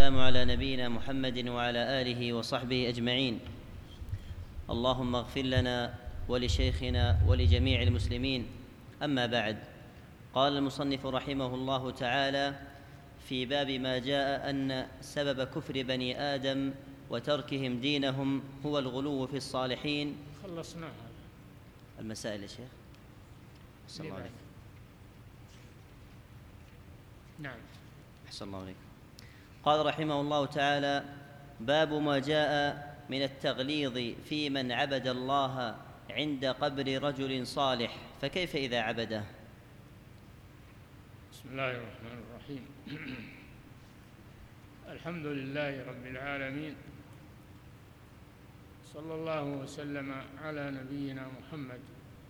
والسلام على نبينا محمد وعلى آله وصحبه أجمعين. اللهم اغفر لنا ولشيخنا ولجميع المسلمين. أما بعد، قال المصنف رحمه الله تعالى في باب ما جاء أن سبب كفر بني آدم وتركهم دينهم هو الغلو في الصالحين. خلصنا المسائل يا شيخ. أحسن الله عليك. نعم. أحسن الله عليك. قال رحمه الله تعالى: باب ما جاء من التغليظ في من عبد الله عند قبر رجل صالح، فكيف إذا عبده؟ بسم الله الرحمن الرحيم. الحمد لله رب العالمين، صلى الله وسلم على نبينا محمد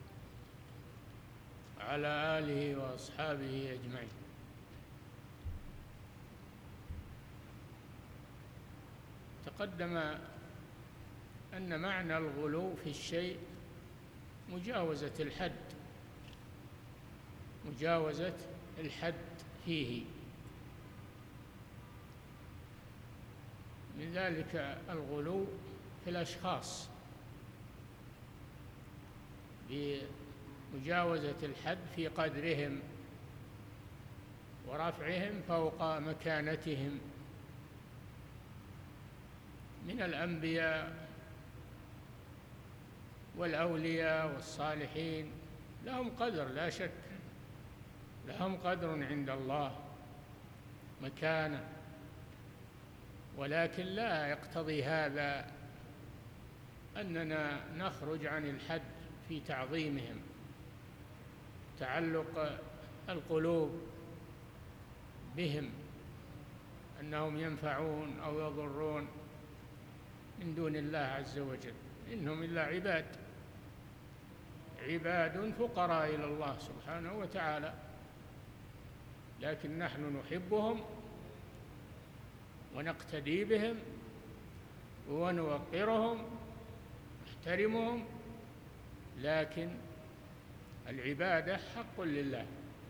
وعلى آله وأصحابه أجمعين. تقدم أن معنى الغلو في الشيء مجاوزة الحد فيه، من ذلك الغلو في الأشخاص بمجاوزة الحد في قدرهم ورفعهم فوق مكانتهم من الأنبياء والأولياء والصالحين. لهم قدر، لا شك، لهم قدر عند الله، مكانة، ولكن لا يقتضي هذا أننا نخرج عن الحد في تعظيمهم. تعلق القلوب بهم أنهم ينفعون أو يضرون من دون الله عز وجل، إنهم إلا عباد فقراء إلى الله سبحانه وتعالى، لكن نحن نحبهم ونقتدي بهم ونوقرهم نحترمهم، لكن العبادة حق لله،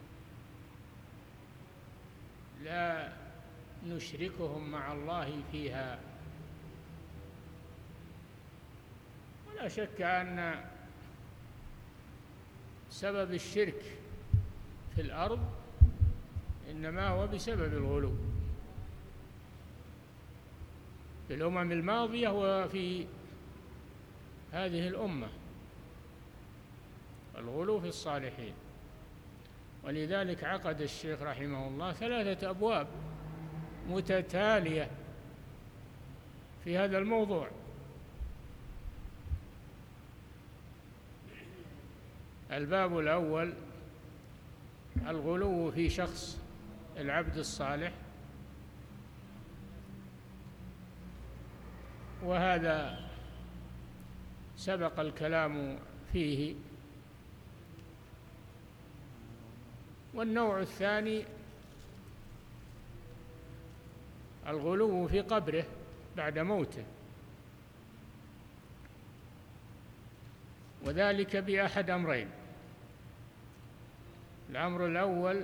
لا نشركهم مع الله فيها. ولا شك أن سبب الشرك في الأرض إنما هو بسبب الغلو في الأمم الماضية وفي هذه الأمة، الغلو في الصالحين. ولذلك عقد الشيخ رحمه الله 3 أبواب متتالية في هذا الموضوع. الباب الأول الغلو في شخص العبد الصالح، وهذا سبق الكلام فيه. والنوع الثاني الغلو في قبره بعد موته، وذلك بأحد أمرين. الأمر الأول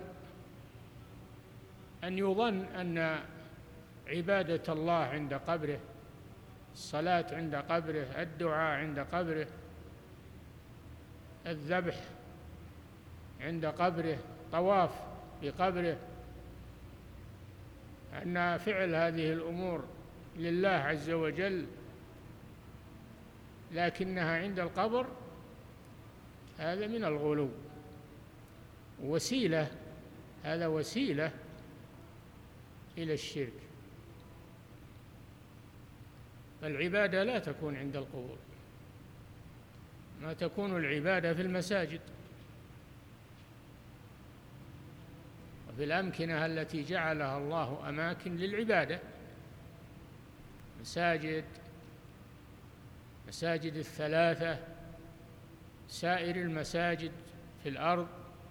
أن يظن أن عبادة الله عند قبره، الصلاة عند قبره، الدعاء عند قبره، الذبح عند قبره، طواف بقبره، أن فعل هذه الأمور لله عز وجل لكنها عند القبر، هذا من الغلو، وسيلة، هذا وسيلة إلى الشرك. فالعبادة لا تكون عند القبور، ما تكون العبادة في المساجد وفي الأمكنة التي جعلها الله أماكن للعبادة، مساجد 3، سائر المساجد في الأرض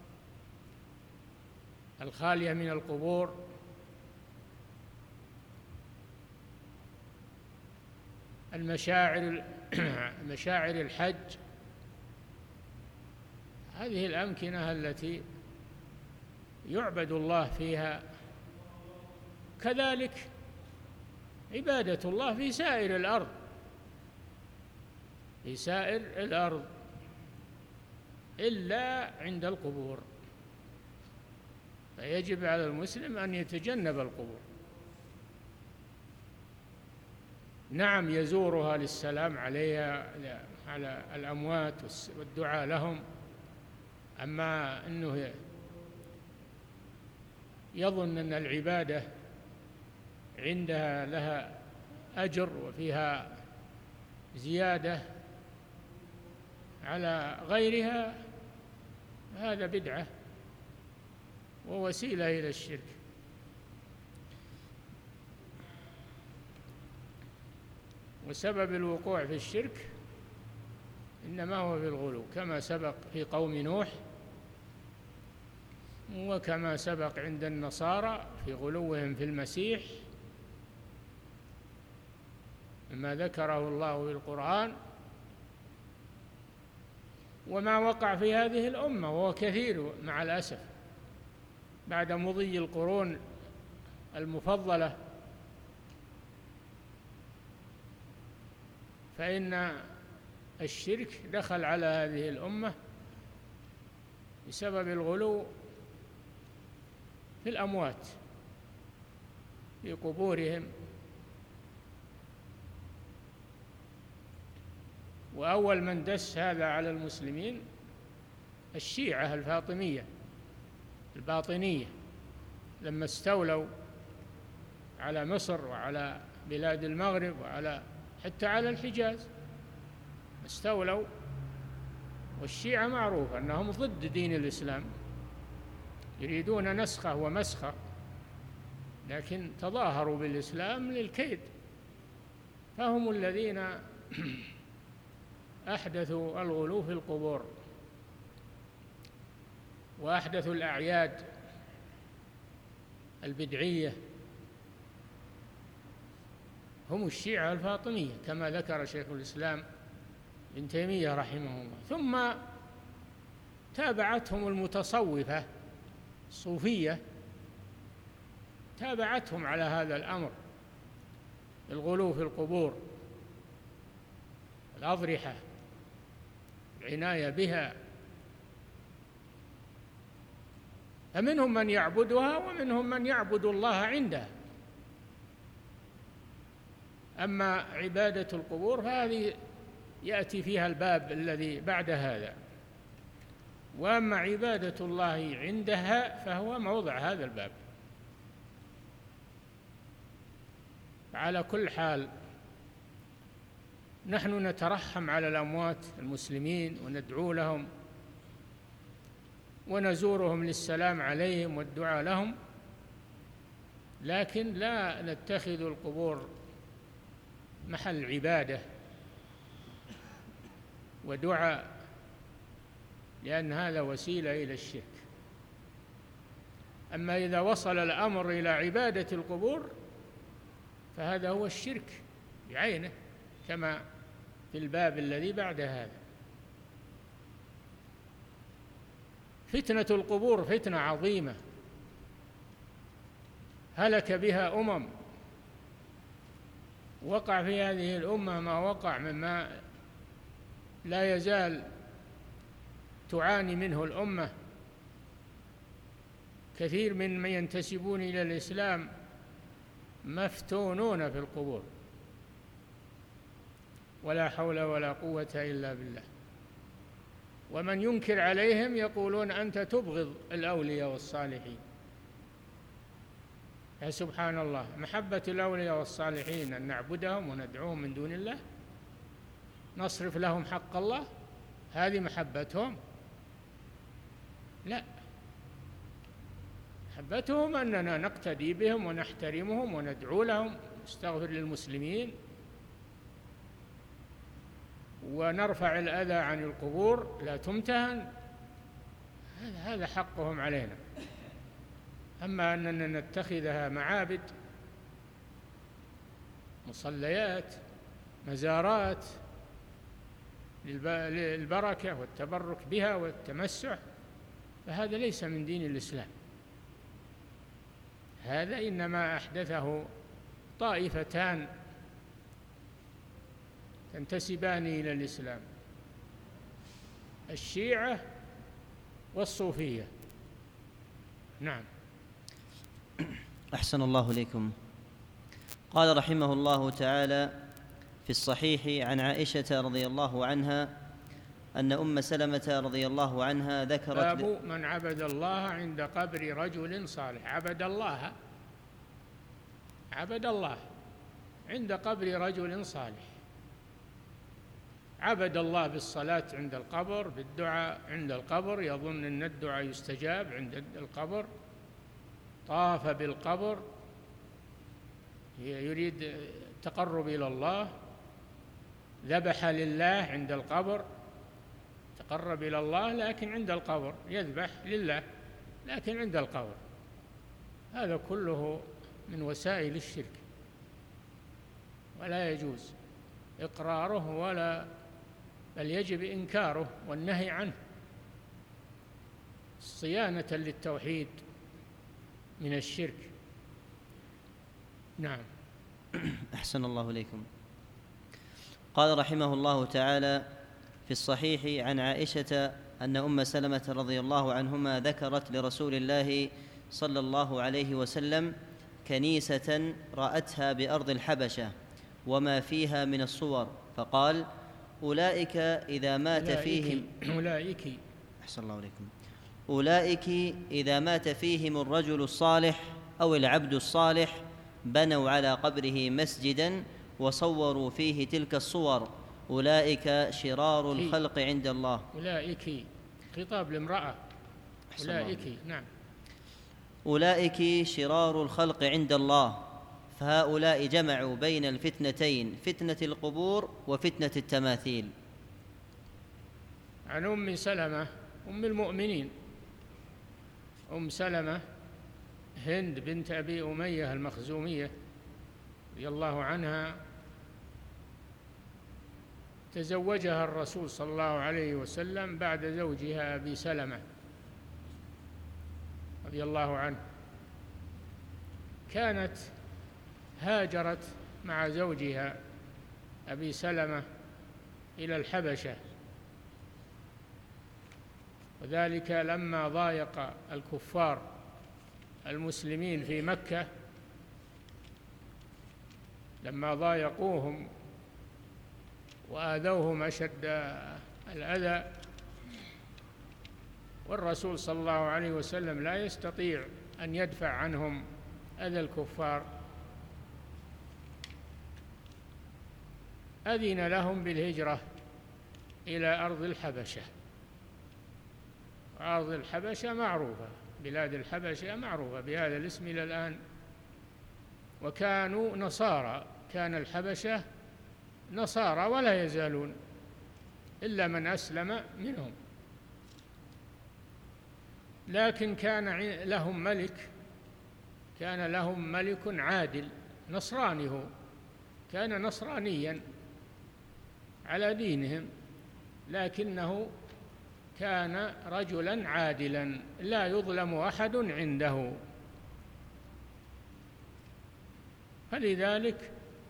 الخالية من القبور، مشاعر الحج، هذه الأمكنة التي يعبد الله فيها. كذلك عبادة الله في سائر الأرض، في سائر الأرض إلا عند القبور، فيجب على المسلم أن يتجنب القبور. نعم يزورها للسلام عليها على الأموات والدعاء لهم، أما أنه يظن أن العبادة عندها لها أجر وفيها زيادة على غيرها، هذا بدعة ووسيلة إلى الشرك. وسبب الوقوع في الشرك إنما هو في الغلو، كما سبق في قوم نوح، وكما سبق عند النصارى في غلوهم في المسيح، ما ذكره الله في القرآن، وما وقع في هذه الأمة وهو كثير مع الأسف بعد مضي القرون المفضلة. فإن الشرك دخل على هذه الأمة بسبب الغلو في الأموات في قبورهم. وأول من دس هذا على المسلمين الشيعة الفاطمية الباطنية، لما استولوا على مصر وعلى بلاد المغرب وعلى حتى على الحجاز استولوا. والشيعة معروف أنهم ضد دين الإسلام، يريدون نسخه ومسخه، لكن تظاهروا بالإسلام للكيد، فهم الذين أحدثوا الغلو في القبور وأحدثوا الأعياد البدعية، هم الشيعة الفاطمية كما ذكر شيخ الإسلام ابن تيمية رحمه الله. ثم تابعتهم المتصوفة الصوفية، تابعتهم على هذا الأمر، الغلو في القبور، الأضرحة، العناية بها، فمنهم من يعبدها ومنهم من يعبد الله عندها. أما عبادة القبور فهذه يأتي فيها الباب الذي بعد هذا، وأما عبادة الله عندها فهو موضع هذا الباب. على كل حال نحن نترحم على الأموات المسلمين وندعو لهم ونزورهم للسلام عليهم والدعاء لهم، لكن لا نتخذ القبور محل عبادة ودعاء، لأن هذا وسيلة إلى الشرك. أما إذا وصل الأمر إلى عبادة القبور فهذا هو الشرك بعينه، كما في الباب الذي بعد هذا. فتنة القبور فتنة عظيمة هلك بها أمم، وقع في هذه الأمة ما وقع مما لا يزال تعاني منه الأمة. كثير من ينتسبون إلى الإسلام مفتونون في القبور، ولا حول ولا قوة إلا بالله. ومن ينكر عليهم يقولون أنت تبغض الأولياء والصالحين. يا سبحان الله، محبة الأولياء والصالحين أن نعبدهم وندعوهم من دون الله، نصرف لهم حق الله، هذه محبتهم؟ لا، محبتهم أننا نقتدي بهم ونحترمهم وندعو لهم، نستغفر للمسلمين ونرفع الأذى عن القبور لا تمتهن، هذا حقهم علينا. أما أننا نتخذها معابد، مصليات، مزارات للبركة والتبرك بها والتمسح، فهذا ليس من دين الإسلام. هذا إنما أحدثه طائفتان تنتسبان إلى الإسلام: الشيعة والصوفية. نعم. أحسن الله إليكم. قال رحمه الله تعالى في الصحيح عن عائشة رضي الله عنها أن أم سلمة رضي الله عنها ذكرت باب من عبد الله عند قبر رجل صالح. عبد الله عند قبر رجل صالح. عبد الله بالصلاة عند القبر، بالدعاء عند القبر، يظن أن الدعاء يستجاب عند القبر، طاف بالقبر يريد التقرب إلى الله، ذبح لله عند القبر، تقرب إلى الله لكن عند القبر، يذبح لله لكن عند القبر. هذا كله من وسائل الشرك، ولا يجوز إقراره بل يجب إنكاره والنهي عنه صيانة للتوحيد من الشرك. نعم. أحسن الله إليكم. قال رحمه الله تعالى في الصحيح عن عائشة أن أم سلمة رضي الله عنهما ذكرت لرسول الله صلى الله عليه وسلم كنيسة رأتها بأرض الحبشة وما فيها من الصور، فقال: أولئك إذا مات فيهم أحسن الله عليكم. أولئك إذا مات فيهم الرجل الصالح أو العبد الصالح بنوا على قبره مسجدا وصوروا فيه تلك الصور، أولئك شرار الخلق عند الله. أولئك خطاب لامرأة. أولئك. نعم. أولئك شرار الخلق عند الله، فهؤلاء جمعوا بين الفتنتين، فتنة القبور وفتنة التماثيل. عن أم سلمة أم المؤمنين، أم سلمة هند بنت أبي أمية المخزومية رضي الله عنها، تزوجها الرسول صلى الله عليه وسلم بعد زوجها أبي سلمة رضي الله عنه. كانت هاجرت مع زوجها أبي سلمة إلى الحبشة، وذلك لما ضايق الكفار المسلمين في مكة، لما ضايقوهم وآذوهم أشد الأذى، والرسول صلى الله عليه وسلم لا يستطيع أن يدفع عنهم أذى الكفار، أذن لهم بالهجرة إلى أرض الحبشة. أرض الحبشة معروفة، بلاد الحبشة معروفة بهذا الاسم إلى الآن، وكانوا نصارى، كان الحبشة نصارى ولا يزالون إلا من أسلم منهم، لكن كان لهم ملك عادل نصراني، هو كان نصرانيا على دينهم، لكنه كان رجلا عادلا لا يظلم أحد عنده، فلذلك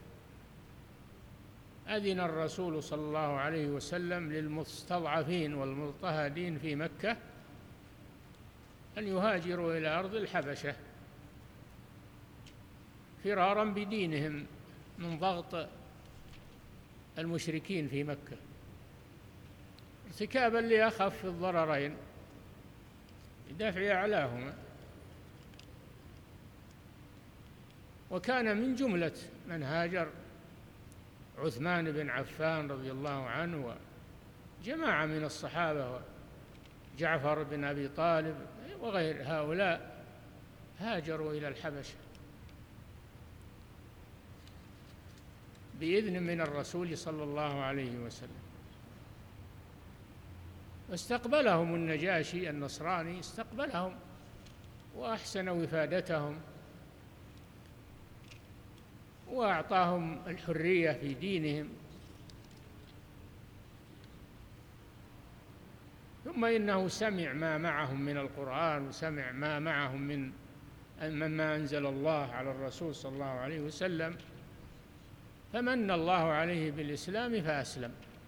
أذن الرسول صلى الله عليه وسلم للمستضعفين والمضطهدين في مكة أن يهاجروا إلى أرض الحبشة فرارا بدينهم من ضغط المشركين في مكة، ارتكابا لأخف الضررين بدفع أعلاهما. وكان من جملة من هاجر عثمان بن عفان رضي الله عنه وجماعة من الصحابة وجعفر بن أبي طالب وغير هؤلاء هاجروا إلى الحبشة بإذن من الرسول صلى الله عليه وسلم. واستقبلهم النجاشي النصراني، استقبلهم وأحسن وفادتهم وأعطاهم الحرية في دينهم. ثم إنه سمع ما معهم من القرآن، وسمع ما معهم من مما أنزل الله على الرسول صلى الله عليه وسلم، فمن الله عليه بالإسلام فأسلم،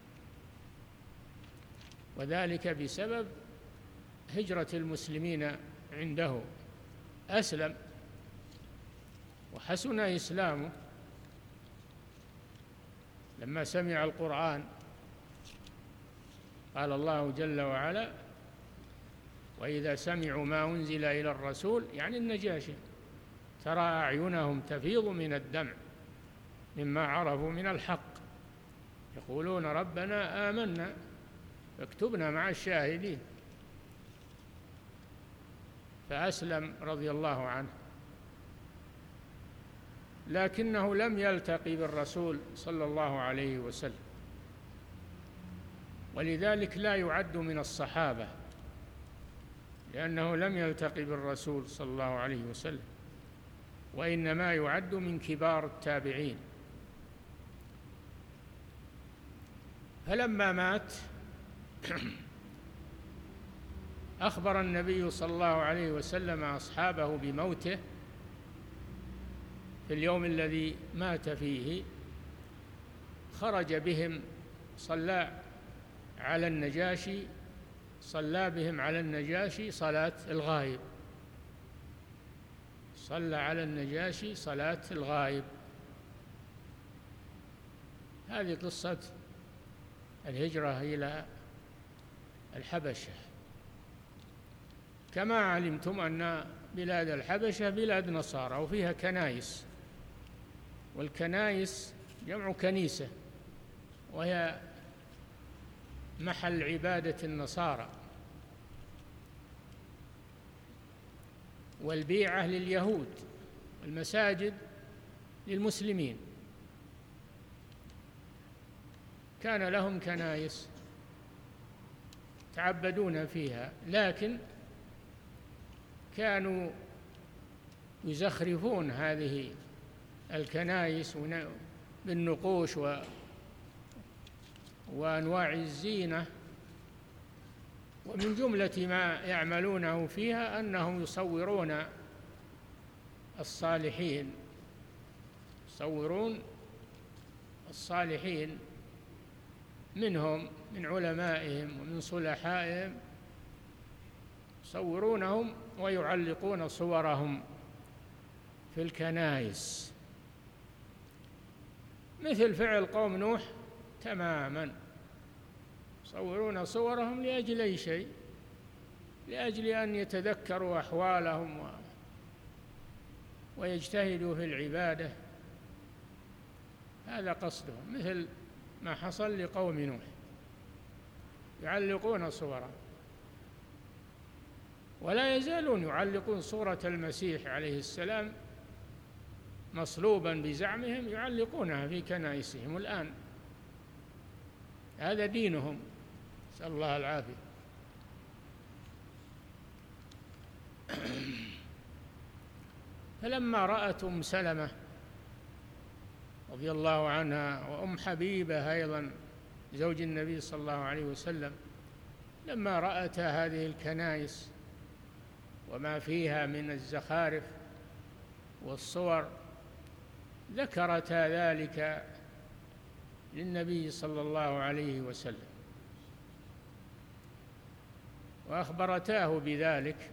وذلك بسبب هجرة المسلمين عنده، أسلم وحسن إسلامه لما سمع القرآن. قال الله جل وعلا: وإذا سمعوا ما أنزل إلى الرسول، يعني النجاشي، ترى أعينهم تفيض من الدمع مما عرفوا من الحق، يقولون ربنا آمنا فاكتبنا مع الشاهدين. فأسلم رضي الله عنه، لكنه لم يلتقي بالرسول صلى الله عليه وسلم، ولذلك لا يعد من الصحابة، لأنه لم يلتقي بالرسول صلى الله عليه وسلم، وإنما يعد من كبار التابعين. فلما مات أخبر النبي صلى الله عليه وسلم أصحابه بموته في اليوم الذي مات فيه، خرج بهم صلى بهم على النجاشي صلاة الغائب، صلى على النجاشي صلاة الغائب. هذه قصة الهجرة إلى الحبشة. كما علمتم أن بلاد الحبشة بلاد نصارى وفيها كنائس، والكنائس جمع كنيسة، وهي محل عبادة النصارى، والبيعة لليهود، المساجد للمسلمين. كان لهم كنائس يتعبدون فيها، لكن كانوا يزخرفون هذه الكنائس بالنقوش وأنواع الزينة، ومن جملة ما يعملونه فيها أنهم يصورون الصالحين منهم، من علمائهم ومن صلحائهم، يصورونهم ويعلقون صورهم في الكنائس، مثل فعل قوم نوح تماما. يصورون صورهم لأجل أي شيء؟ لأجل أن يتذكروا أحوالهم ويجتهدوا في العبادة، هذا قصدهم، مثل ما حصل لقوم نوح، يعلقون صورهم، ولا يزالون يعلقون صورة المسيح عليه السلام مصلوبا بزعمهم، يعلقونها في كنائسهم الآن، هذا دينهم، نسأل الله العافية. فلما رأت أم سلمة رضي الله عنها وأم حبيبة أيضا زوج النبي صلى الله عليه وسلم، لما رأتا هذه الكنائس وما فيها من الزخارف والصور، ذكرتا ذلك للنبي صلى الله عليه وسلم وأخبرتاه بذلك،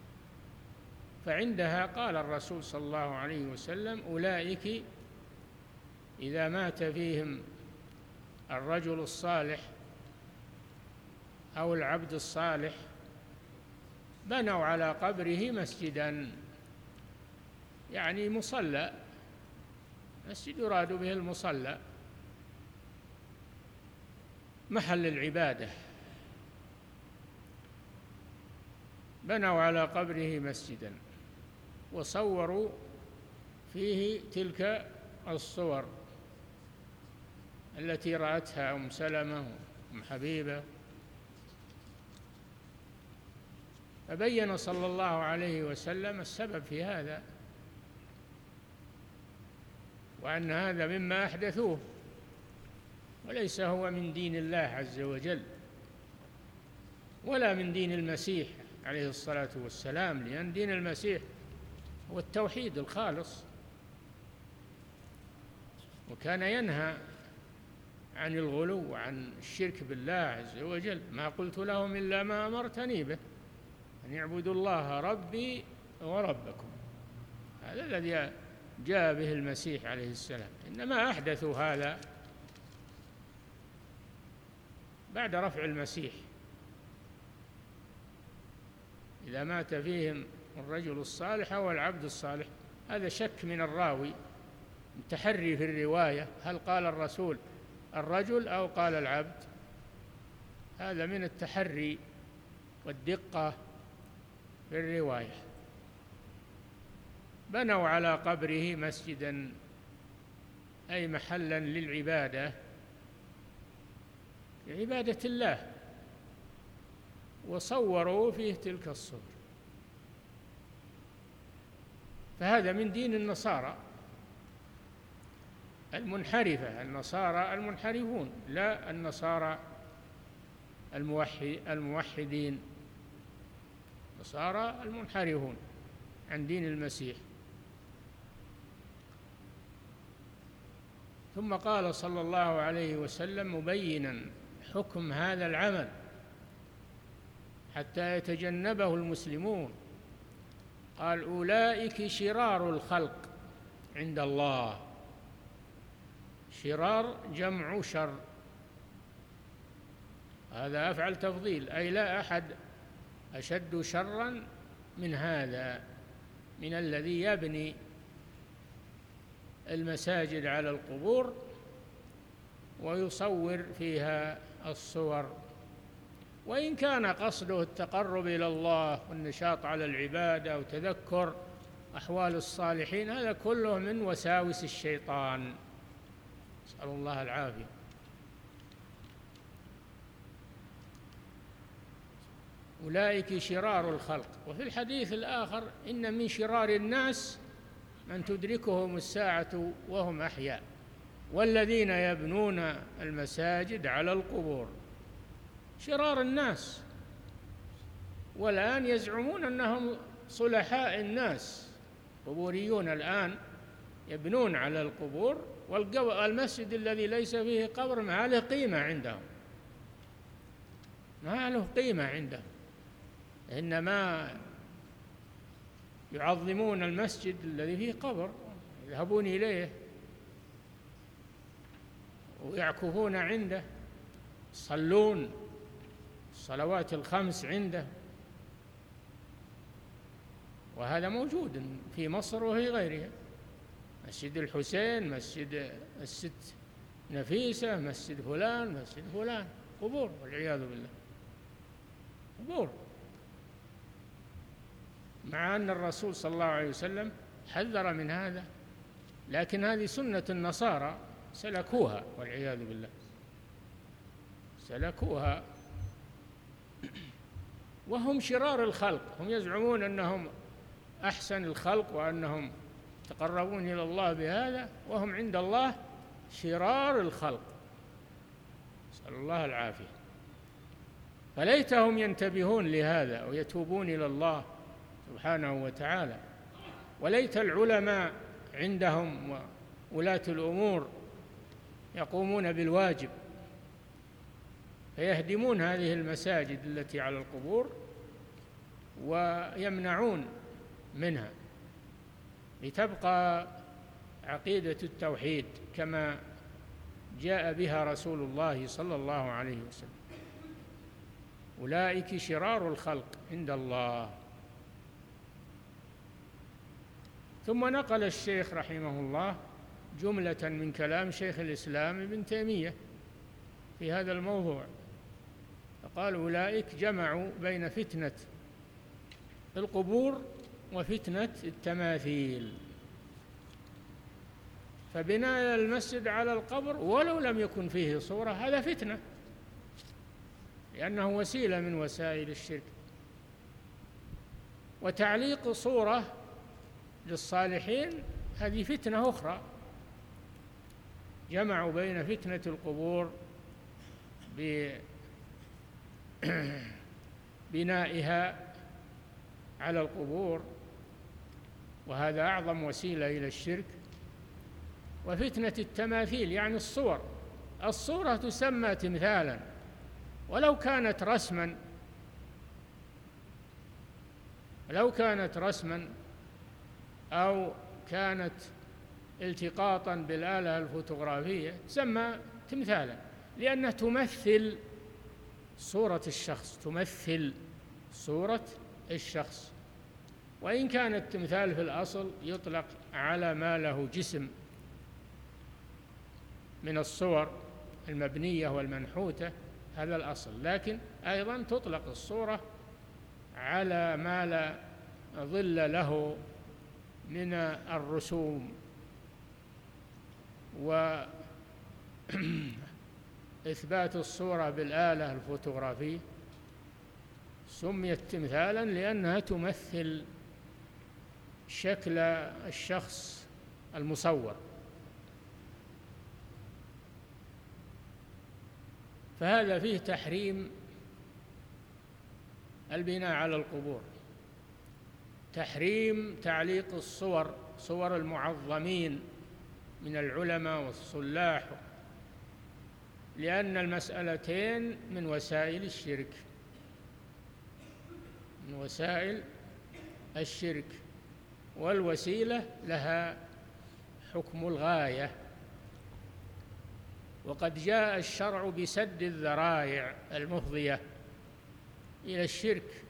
فعندها قال الرسول صلى الله عليه وسلم: أولئك إذا مات فيهم الرجل الصالح أو العبد الصالح بنوا على قبره مسجدا، يعني مصلى، مسجد يراد به المصلى، محل العبادة، بنوا على قبره مسجدا وصوروا فيه تلك الصور التي رأتها أم سلمة وأم حبيبة. فبين صلى الله عليه وسلم السبب في هذا، وأن هذا مما أحدثوه وليس هو من دين الله عز وجل ولا من دين المسيح عليه الصلاة والسلام، لأن دين المسيح هو التوحيد الخالص، وكان ينهى عن الغلو وعن الشرك بالله عز وجل. ما قلت لهم إلا ما أمرتني به أن يعبدوا الله ربي وربكم. هذا الذي جاء به المسيح عليه السلام، إنما أحدثوا هذا بعد رفع المسيح. إذا مات فيهم الرجل الصالح أو العبد الصالح، هذا شك من الراوي، تحري في الرواية، هل قال الرسول الرجل أو قال العبد؟ هذا من التحري والدقة في الرواية. بنوا على قبره مسجدا، أي محلا للعبادة، لعبادة الله، وصوروا فيه تلك الصور. فهذا من دين النصارى المنحرفة، النصارى المنحرفون، لا النصارى الموحدين، النصارى المنحرفون عن دين المسيح. ثم قال صلى الله عليه وسلم مبينا حكم هذا العمل حتى يتجنبه المسلمون، قال: أولئك شرار الخلق عند الله. شرار جمع شر، هذا أفعل تفضيل، أي لا أحد أشد شرا من هذا، من الذي يبني المساجد على القبور ويصور فيها الصور، وإن كان قصده التقرب إلى الله والنشاط على العبادة وتذكر أحوال الصالحين، هذا كله من وساوس الشيطان، نسأل الله العافية. أولئك شرار الخلق. وفي الحديث الآخر: إن من شرار الناس من تدركهم الساعة وهم أحياء، والذين يبنون المساجد على القبور. شرار الناس، والآن يزعمون أنهم صلحاء الناس. قبوريون الآن يبنون على القبور، والمسجد الذي ليس فيه قبر ما له قيمة عندهم، ما له قيمة عندهم، إنما يعظمون المسجد الذي فيه قبر، يذهبون إليه ويعكفون عنده، يصلون الصلوات الخمس عنده. وهذا موجود في مصر وفي غيرها، مسجد الحسين، مسجد الست نفيسة، مسجد فلان، مسجد فلان، قبور والعياذ بالله، قبور، مع أن الرسول صلى الله عليه وسلم حذر من هذا، لكن هذه سنة النصارى سلكوها والعياذ بالله، سلكوها، وهم شرار الخلق. هم يزعمون أنهم أحسن الخلق وأنهم يتقربون إلى الله بهذا، وهم عند الله شرار الخلق، نسأل الله العافية. فليتهم ينتبهون لهذا ويتوبون إلى الله سبحانه وتعالى، وليت العلماء عندهم وولاة الأمور يقومون بالواجب فيهدمون هذه المساجد التي على القبور ويمنعون منها، لتبقى عقيدة التوحيد كما جاء بها رسول الله صلى الله عليه وسلم. أولئك شرار الخلق عند الله. ثم نقل الشيخ رحمه الله جملة من كلام شيخ الإسلام ابن تيمية في هذا الموضوع، فقال: أولئك جمعوا بين فتنة القبور وفتنة التماثيل. فبناء المسجد على القبر ولو لم يكن فيه صورة هذا فتنة، لأنه وسيلة من وسائل الشرك. وتعليق صورة للصالحين هذه فتنة أخرى. جمعوا بين فتنة القبور ببنائها على القبور وهذا أعظم وسيلة إلى الشرك. وفتنة التماثيل يعني الصورة تسمى تمثالا ولو كانت رسما أو كانت التقاطا بالآلة الفوتوغرافية تسمى تمثالا، لأنها تمثل صورة الشخص. وإن كان التمثال في الأصل يطلق على ما له جسم من الصور المبنية والمنحوتة، هذا الأصل، لكن أيضا تطلق الصورة على ما لا ظل له من الرسوم وإثبات الصورة بالآلة الفوتوغرافية. سميت تمثالا لأنها تمثل شكل الشخص المصور. فهذا فيه تحريم البناء على القبور، تحريم تعليق صور المعظمين من العلماء والصلاح، لأن المسألتين من وسائل الشرك، والوسيلة لها حكم الغاية. وقد جاء الشرع بسد الذرائع المفضية إلى الشرك،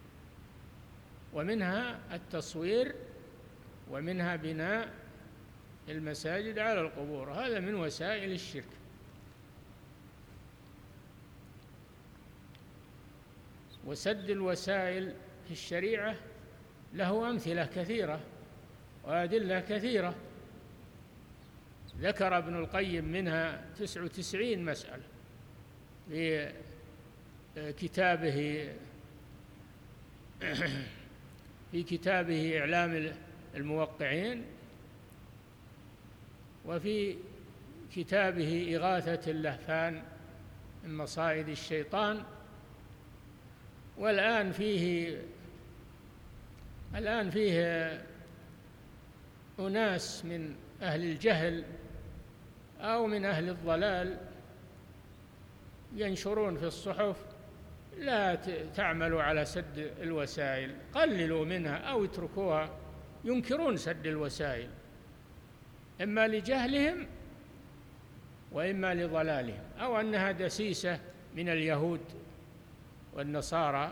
ومنها التصوير ومنها بناء المساجد على القبور، هذا من وسائل الشرك. وسد الوسائل في الشريعة له أمثلة كثيرة وأدلة كثيرة، ذكر ابن القيم منها 99 مسألة في كتابه إعلام الموقعين، وفي كتابه إغاثة اللهفان من مصائد الشيطان. والآن فيه أناس من أهل الجهل أو من أهل الضلال ينشرون في الصحف: لا تعملوا على سد الوسائل، قللوا منها أو اتركوها. ينكرون سد الوسائل إما لجهلهم وإما لضلالهم، أو أنها دسيسة من اليهود والنصارى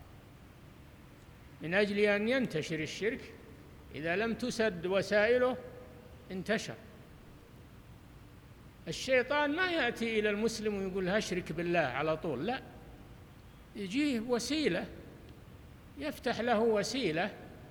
من أجل أن ينتشر الشرك. إذا لم تسد وسائله انتشر. الشيطان ما يأتي إلى المسلم ويقول اشرك بالله على طول، لا، يجيه وسيلة، يفتح له وسيلة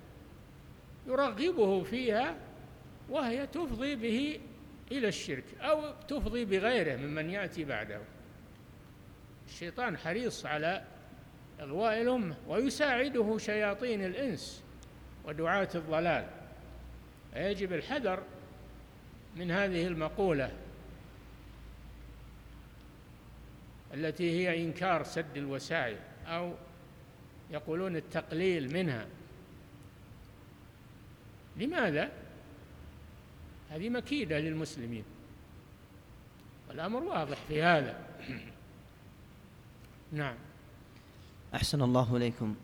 يرغبه فيها، وهي تفضي به إلى الشرك أو تفضي بغيره ممن يأتي بعده. الشيطان حريص على إغواء الأمة، ويساعده شياطين الإنس ودعاة الضلال. يجب الحذر من هذه المقولة التي هي إنكار سد الوسائل، أو يقولون التقليل منها. لماذا؟ هذه مكيدة للمسلمين، والأمر واضح في هذا. نعم. أحسن الله إليكم.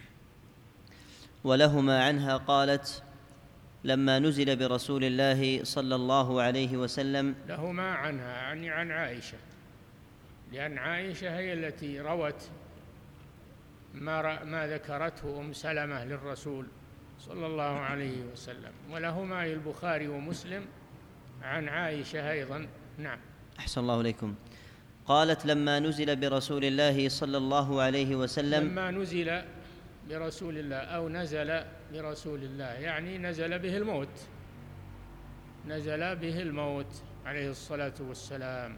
ولهما عنها قالت: لما نزل برسول الله صلى الله عليه وسلم. لهما عنها يعني عن عائشة، لأن عائشة هي التي روت ما ذكرته أم سلمة للرسول صلى الله عليه وسلم، ولهما البخاري ومسلم عن عائشة أيضا. نعم. أحسن الله إليكم. قالت: لما نزل برسول الله صلى الله عليه وسلم. لما نزل برسول الله أو نزل برسول الله يعني نزل به الموت عليه الصلاة والسلام،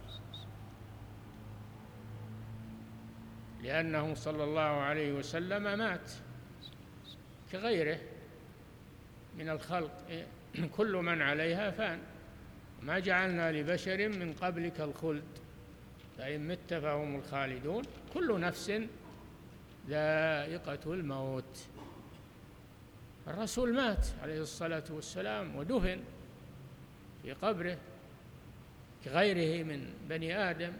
لأنه صلى الله عليه وسلم مات كغيره من الخلق، كل من عليها فان، ما جعلنا لبشر من قبلك الخلد فإن مت فهم الخالدون، كل نفس ذائقة الموت. الرسول مات عليه الصلاة والسلام ودفن في قبره كغيره من بني آدم.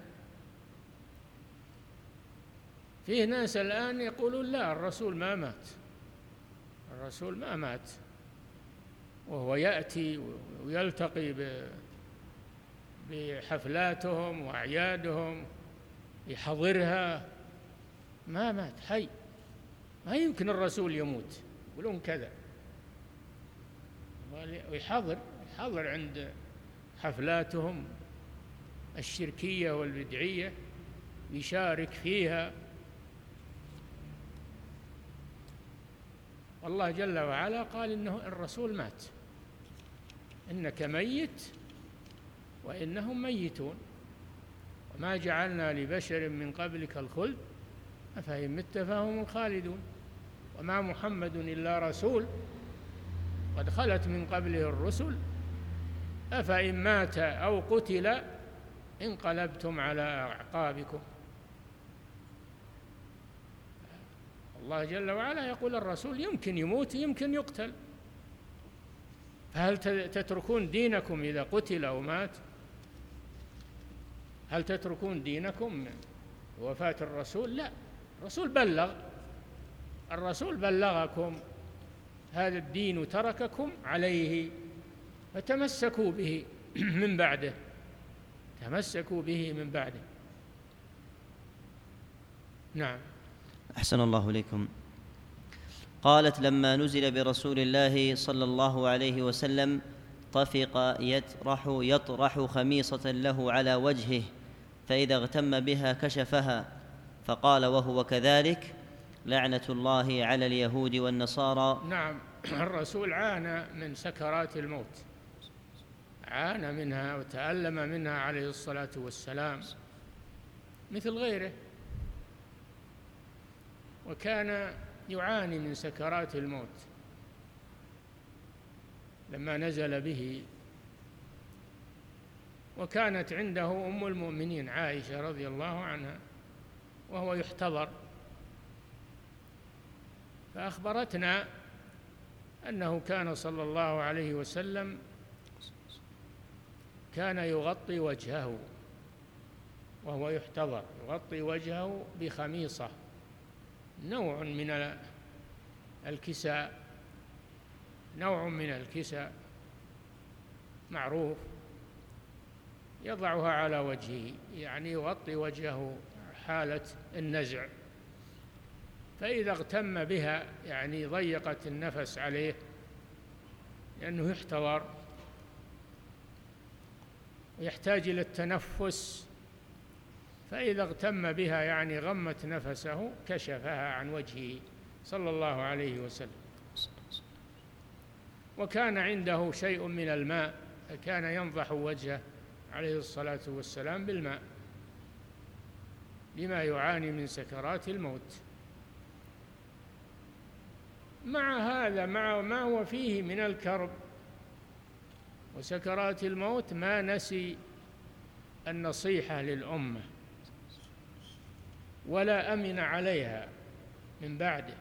فيه ناس الآن يقولون لا، الرسول ما مات، الرسول ما مات، وهو يأتي ويلتقي بحفلاتهم وأعيادهم يحضرها، ما مات، حي، ما يمكن الرسول يموت، يقولون كذا. ويحضر عند حفلاتهم الشركية والبدعية، يشارك فيها. والله جل وعلا قال إنه الرسول مات، إنك ميت وإنهم ميتون، وما جعلنا لبشر من قبلك الخلد أفإن مت فهم الخالدون، وما محمد إلا رسول قد خلت من قبله الرسل أفإن مات أو قتل انقلبتم على أعقابكم. الله جل وعلا يقول الرسول يمكن يموت يمكن يقتل، فهل تتركون دينكم إذا قتل أو مات؟ هل تتركون دينكم وفاة الرسول؟ لا، الرسول بلغكم هذا الدين وترككم عليه، فتمسكوا به من بعده، تمسكوا به من بعده. نعم. أحسن الله إليكم. قالت: لما نزل برسول الله صلى الله عليه وسلم طفق يطرح خميصة له على وجهه، فإذا اغتم بها كشفها، فقال وهو كذلك: لعنة الله على اليهود والنصارى. نعم، الرسول عانى من سكرات الموت، عانى منها وتألم منها عليه الصلاة والسلام مثل غيره، وكان يعاني من سكرات الموت لما نزل به. وكانت عنده أم المؤمنين عائشة رضي الله عنها وهو يحتضر، فأخبرتنا أنه كان صلى الله عليه وسلم كان يغطي وجهه وهو يحتضر، يغطي وجهه بخميصة، نوع من الكساء، نوع من الكساء معروف، يضعها على وجهه، يعني يغطي وجهه حالة النزع. فإذا اغتم بها يعني ضيقت النفس عليه لأنه يحتضر ويحتاج إلى التنفس، فإذا اغتم بها يعني غمت نفسه كشفها عن وجهه صلى الله عليه وسلم. وكان عنده شيء من الماء، فكان ينضح وجهه عليه الصلاة والسلام بالماء لما يعاني من سكرات الموت. مع هذا، مع ما هو فيه من الكرب وسكرات الموت، ما نسي النصيحة للأمة ولا أمن عليها من بعده،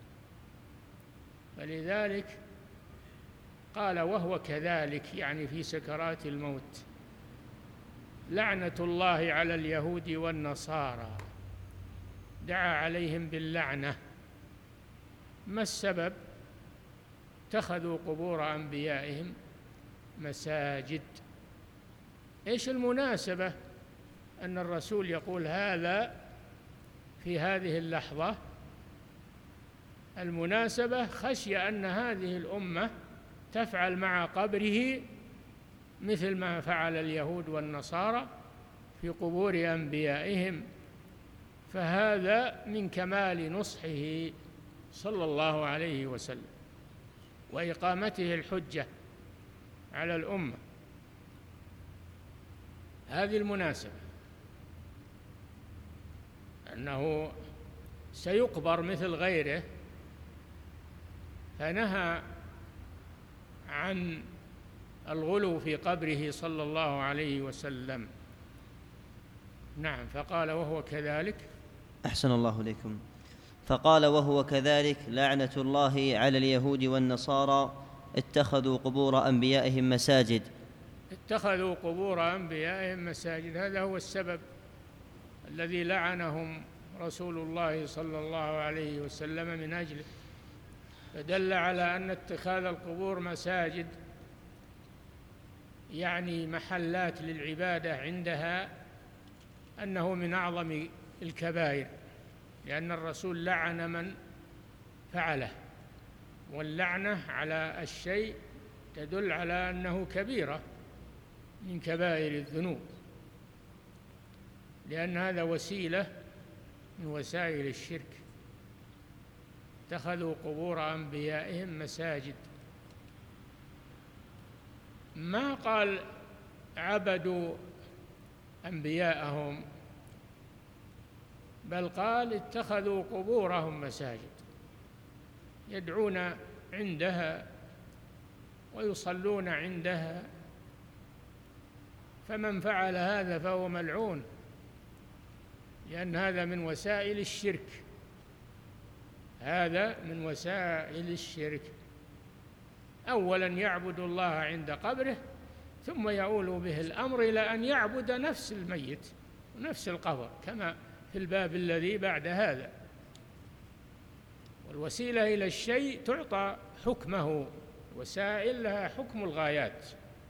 فلذلك قال وهو كذلك، يعني في سكرات الموت: لعنة الله على اليهود والنصارى. دعا عليهم باللعنة. ما السبب؟ اتخذوا قبور أنبيائهم مساجد. إيش المناسبة أن الرسول يقول هذا في هذه اللحظة؟ المناسبة خشية أن هذه الأمة تفعل مع قبره مثل ما فعل اليهود والنصارى في قبور أنبيائهم، فهذا من كمال نصحه صلى الله عليه وسلم وإقامته الحجة على الأمة. هذه المناسبة، أنه سيقبر مثل غيره، فنهى عن الغلو في قبره صلى الله عليه وسلم. نعم، فقال وهو كذلك. أحسن الله إليكم. فقال: وهو كذلك لعنة الله على اليهود والنصارى اتخذوا قبور أنبيائهم مساجد. اتخذوا قبور أنبيائهم مساجد، هذا هو السبب الذي لعنهم رسول الله صلى الله عليه وسلم من أجله، فدل على أن اتخاذ القبور مساجد يعني محلات للعبادة عندها أنه من أعظم الكبائر، لأن الرسول لعن من فعله، واللعنة على الشيء تدل على أنه كبيرة من كبائر الذنوب، لأن هذا وسيلة من وسائل الشرك. اتخذوا قبور أنبيائهم مساجد، ما قال عبدوا أنبياءهم، بل قال اتخذوا قبورهم مساجد، يدعون عندها ويصلون عندها، فمن فعل هذا فهو ملعون، لأن هذا من وسائل الشرك، هذا من وسائل الشرك. أولا يعبد الله عند قبره، ثم يؤول به الأمر إلى أن يعبد نفس الميت ونفس القبر، كما في الباب الذي بعد هذا. والوسيلة إلى الشيء تعطى حكمه، وسائل لها حكم الغايات،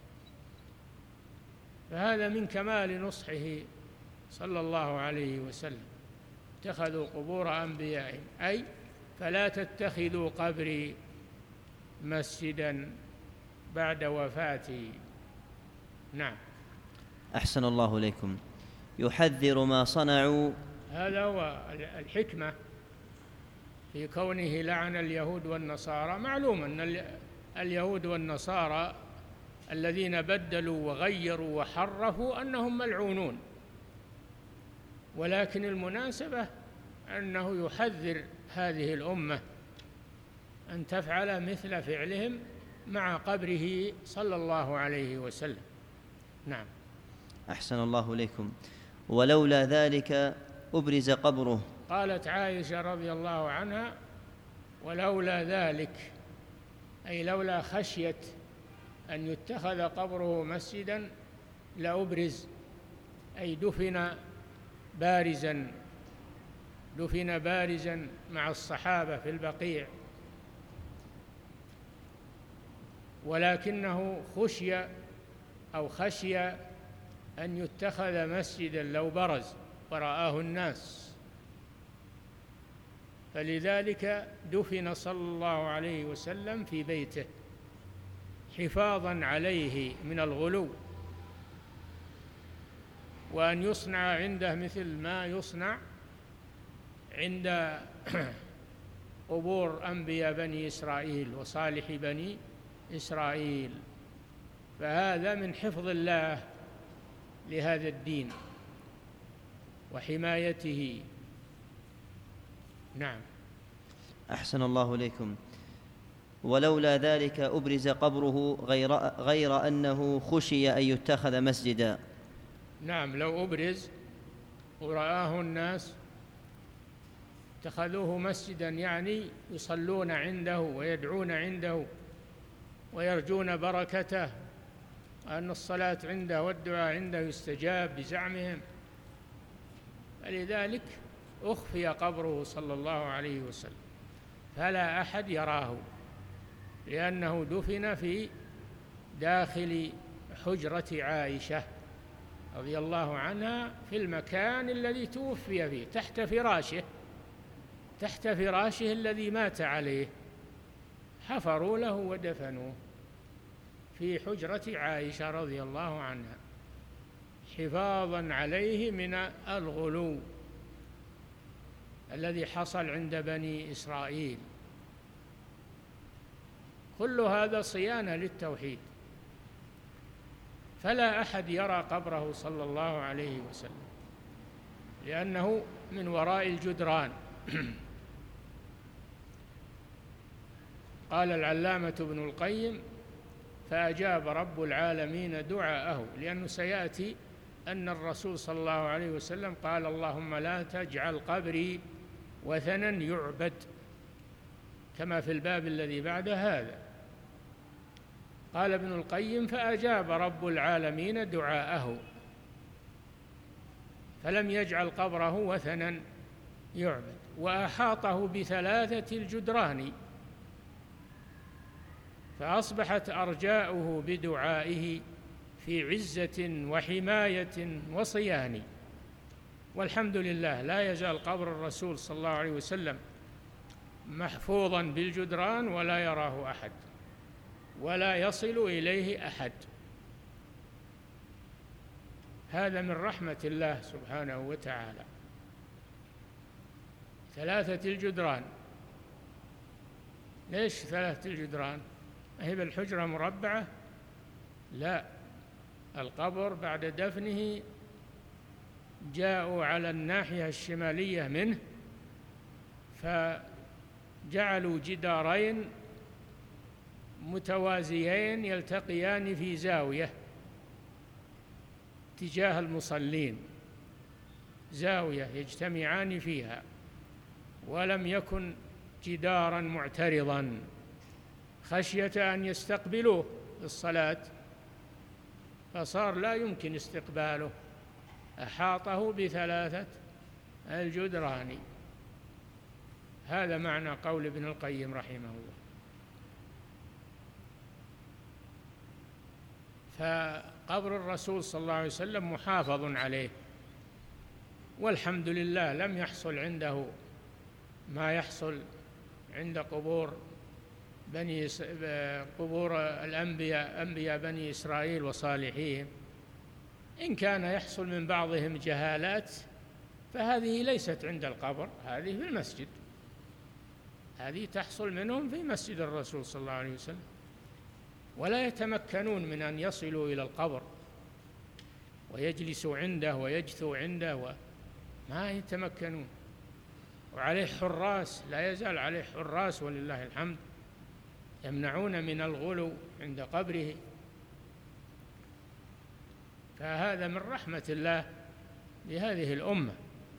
فهذا من كمال نصحه صلى الله عليه وسلم. اتخذوا قبور أنبيائهم، أي فلا تتخذوا قبري مسجدا بعد وفاتي. نعم. أحسن الله إليكم. يحذر ما صنعوا، هذا هو الحكمة في كونه لعن اليهود والنصارى. معلوم أن اليهود والنصارى الذين بدلوا وغيروا وحرفوا أنهم ملعونون، ولكن المناسبة أنه يحذر هذه الأمة أن تفعل مثل فعلهم مع قبره صلى الله عليه وسلم. نعم. أحسن الله إليكم. ولولا ذلك أبرز قبره. قالت عائشة رضي الله عنها: ولولا ذلك، أي لولا خشية أن يتخذ قبره مسجدا لأبرز، أي دفن بارزا مع الصحابة في البقيع، ولكنه خشي أن يتخذ مسجدا لو برز ورآه الناس، فلذلك دفن صلى الله عليه وسلم في بيته حفاظا عليه من الغلو، وأن يصنع عنده مثل ما يصنع عند قبور أنبياء بني إسرائيل وصالح بني إسرائيل، فهذا من حفظ الله لهذا الدين وحمايته. نعم. أحسن الله إليكم. ولولا ذلك أبرز قبره غير أنه خشي أن يتخذ مسجدا. نعم، لو أبرز ورآه الناس اتخذوه مسجدا، يعني يصلون عنده ويدعون عنده ويرجون بركته، أن الصلاة عنده والدعاء عنده يستجاب بزعمهم، فلذلك أخفي قبره صلى الله عليه وسلم فلا أحد يراه، لأنه دفن في داخل حجرة عائشة رضي الله عنها في المكان الذي توفي فيه، تحت فراشه الذي مات عليه، حفروا له ودفنوه في حجرة عائشة رضي الله عنها حفاظا عليه من الغلو الذي حصل عند بني إسرائيل. كل هذا صيانة للتوحيد، فلا أحد يرى قبره صلى الله عليه وسلم، لأنه من وراء الجدران. قال العلامة ابن القيم: فأجاب رب العالمين دعاءه، لأنه سيأتي أن الرسول صلى الله عليه وسلم قال: اللهم لا تجعل قبري وثنا يعبد، كما في الباب الذي بعد هذا. قال ابن القيم: فأجاب رب العالمين دعاءه، فلم يجعل قبره وثنا يعبد، وأحاطه ب3 الجدران، فأصبحت أرجاؤه بدعائه في عزة وحماية وصيان. والحمد لله لا يزال قبر الرسول صلى الله عليه وسلم محفوظا بالجدران، ولا يراه أحد ولا يصل إليه أحد. هذا من رحمة الله سبحانه وتعالى. 3 الجدران. ليش 3 الجدران؟ هي بالحجرة مربعة؟ لا، القبر بعد دفنه جاءوا على الناحية الشمالية منه، فجعلوا جدارين متوازيين يلتقيان في زاوية تجاه المصلين، زاوية يجتمعان فيها، ولم يكن جدارا معترضا خشية أن يستقبلوه للصلاة، فصار لا يمكن استقباله، أحاطه ب3 الجدران. هذا معنى قول ابن القيم رحمه الله. فقبر الرسول صلى الله عليه وسلم محافظ عليه، والحمد لله لم يحصل عنده ما يحصل عند قبور الأنبياء، أنبياء بني إسرائيل وصالحيهم. إن كان يحصل من بعضهم جهالات فهذه ليست عند القبر، هذه في المسجد، هذه تحصل منهم في مسجد الرسول صلى الله عليه وسلم، ولا يتمكنون من أن يصلوا إلى القبر ويجلسوا عنده ويجثوا عنده، ما يتمكنون. وعليه حراس، لا يزال عليه حراس ولله الحمد، يمنعون من الغلو عند قبره. فهذا من رحمة الله بهذه الأمة،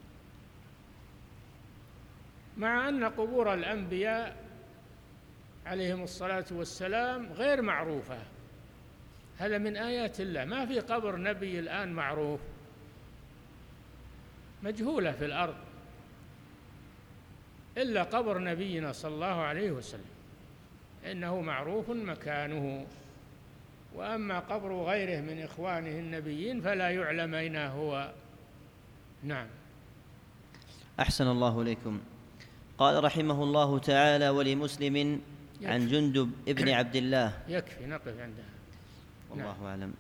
مع أن قبور الأنبياء عليهم الصلاة والسلام غير معروفة. هذا من آيات الله، ما في قبر نبي الآن معروف، مجهولة في الأرض، إلا قبر نبينا صلى الله عليه وسلم إنه معروف مكانه. وأما قبر غيره من إخوانه النبيين فلا يعلم أين هو. نعم. أحسن الله إليكم. قال رحمه الله تعالى: ولمسلم عن جندب ابن عبد الله. يكفي نقف عندها، والله أعلم.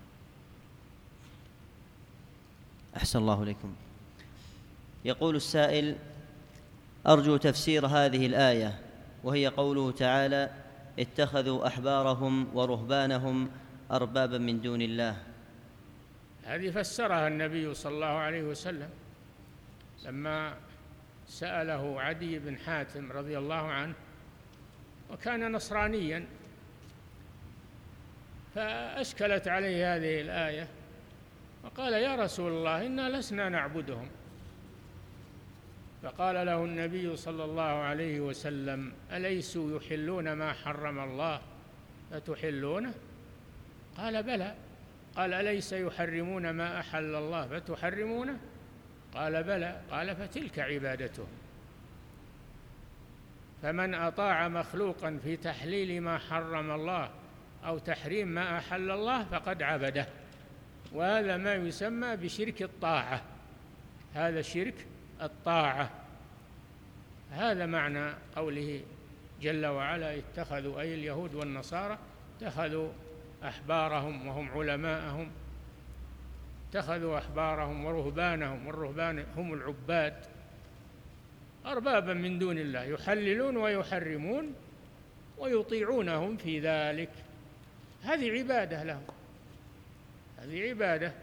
أحسن الله إليكم. يقول السائل: أرجو تفسير هذه الآية، وهي قوله تعالى: اتخذوا أحبارهم ورهبانهم أربابا من دون الله. هذه فسرها النبي صلى الله عليه وسلم لما سأله عدي بن حاتم رضي الله عنه، وكان نصرانيا، فأشكلت عليه هذه الآية، وقال: يا رسول الله، إنا لسنا نعبدهم. فقال له النبي صلى الله عليه وسلم: أليسوا يحلون ما حرم الله فتحلونه؟ قال: بلى. قال: أليس يحرمون ما أحل الله فتحرمونه؟ قال: بلى. قال: فتلك عبادتهم. فمن أطاع مخلوقا في تحليل ما حرم الله أو تحريم ما أحل الله فقد عبده، وهذا ما يسمى بشرك الطاعة، هذا شرك الطاعة. هذا معنى قوله جل وعلا: اتخذوا، أي اليهود والنصارى، اتخذوا أحبارهم وهم علماءهم، اتخذوا أحبارهم ورهبانهم، والرهبان هم العباد، أربابا من دون الله، يحللون ويحرمون ويطيعونهم في ذلك. هذه عبادة لهم، هذه عبادة.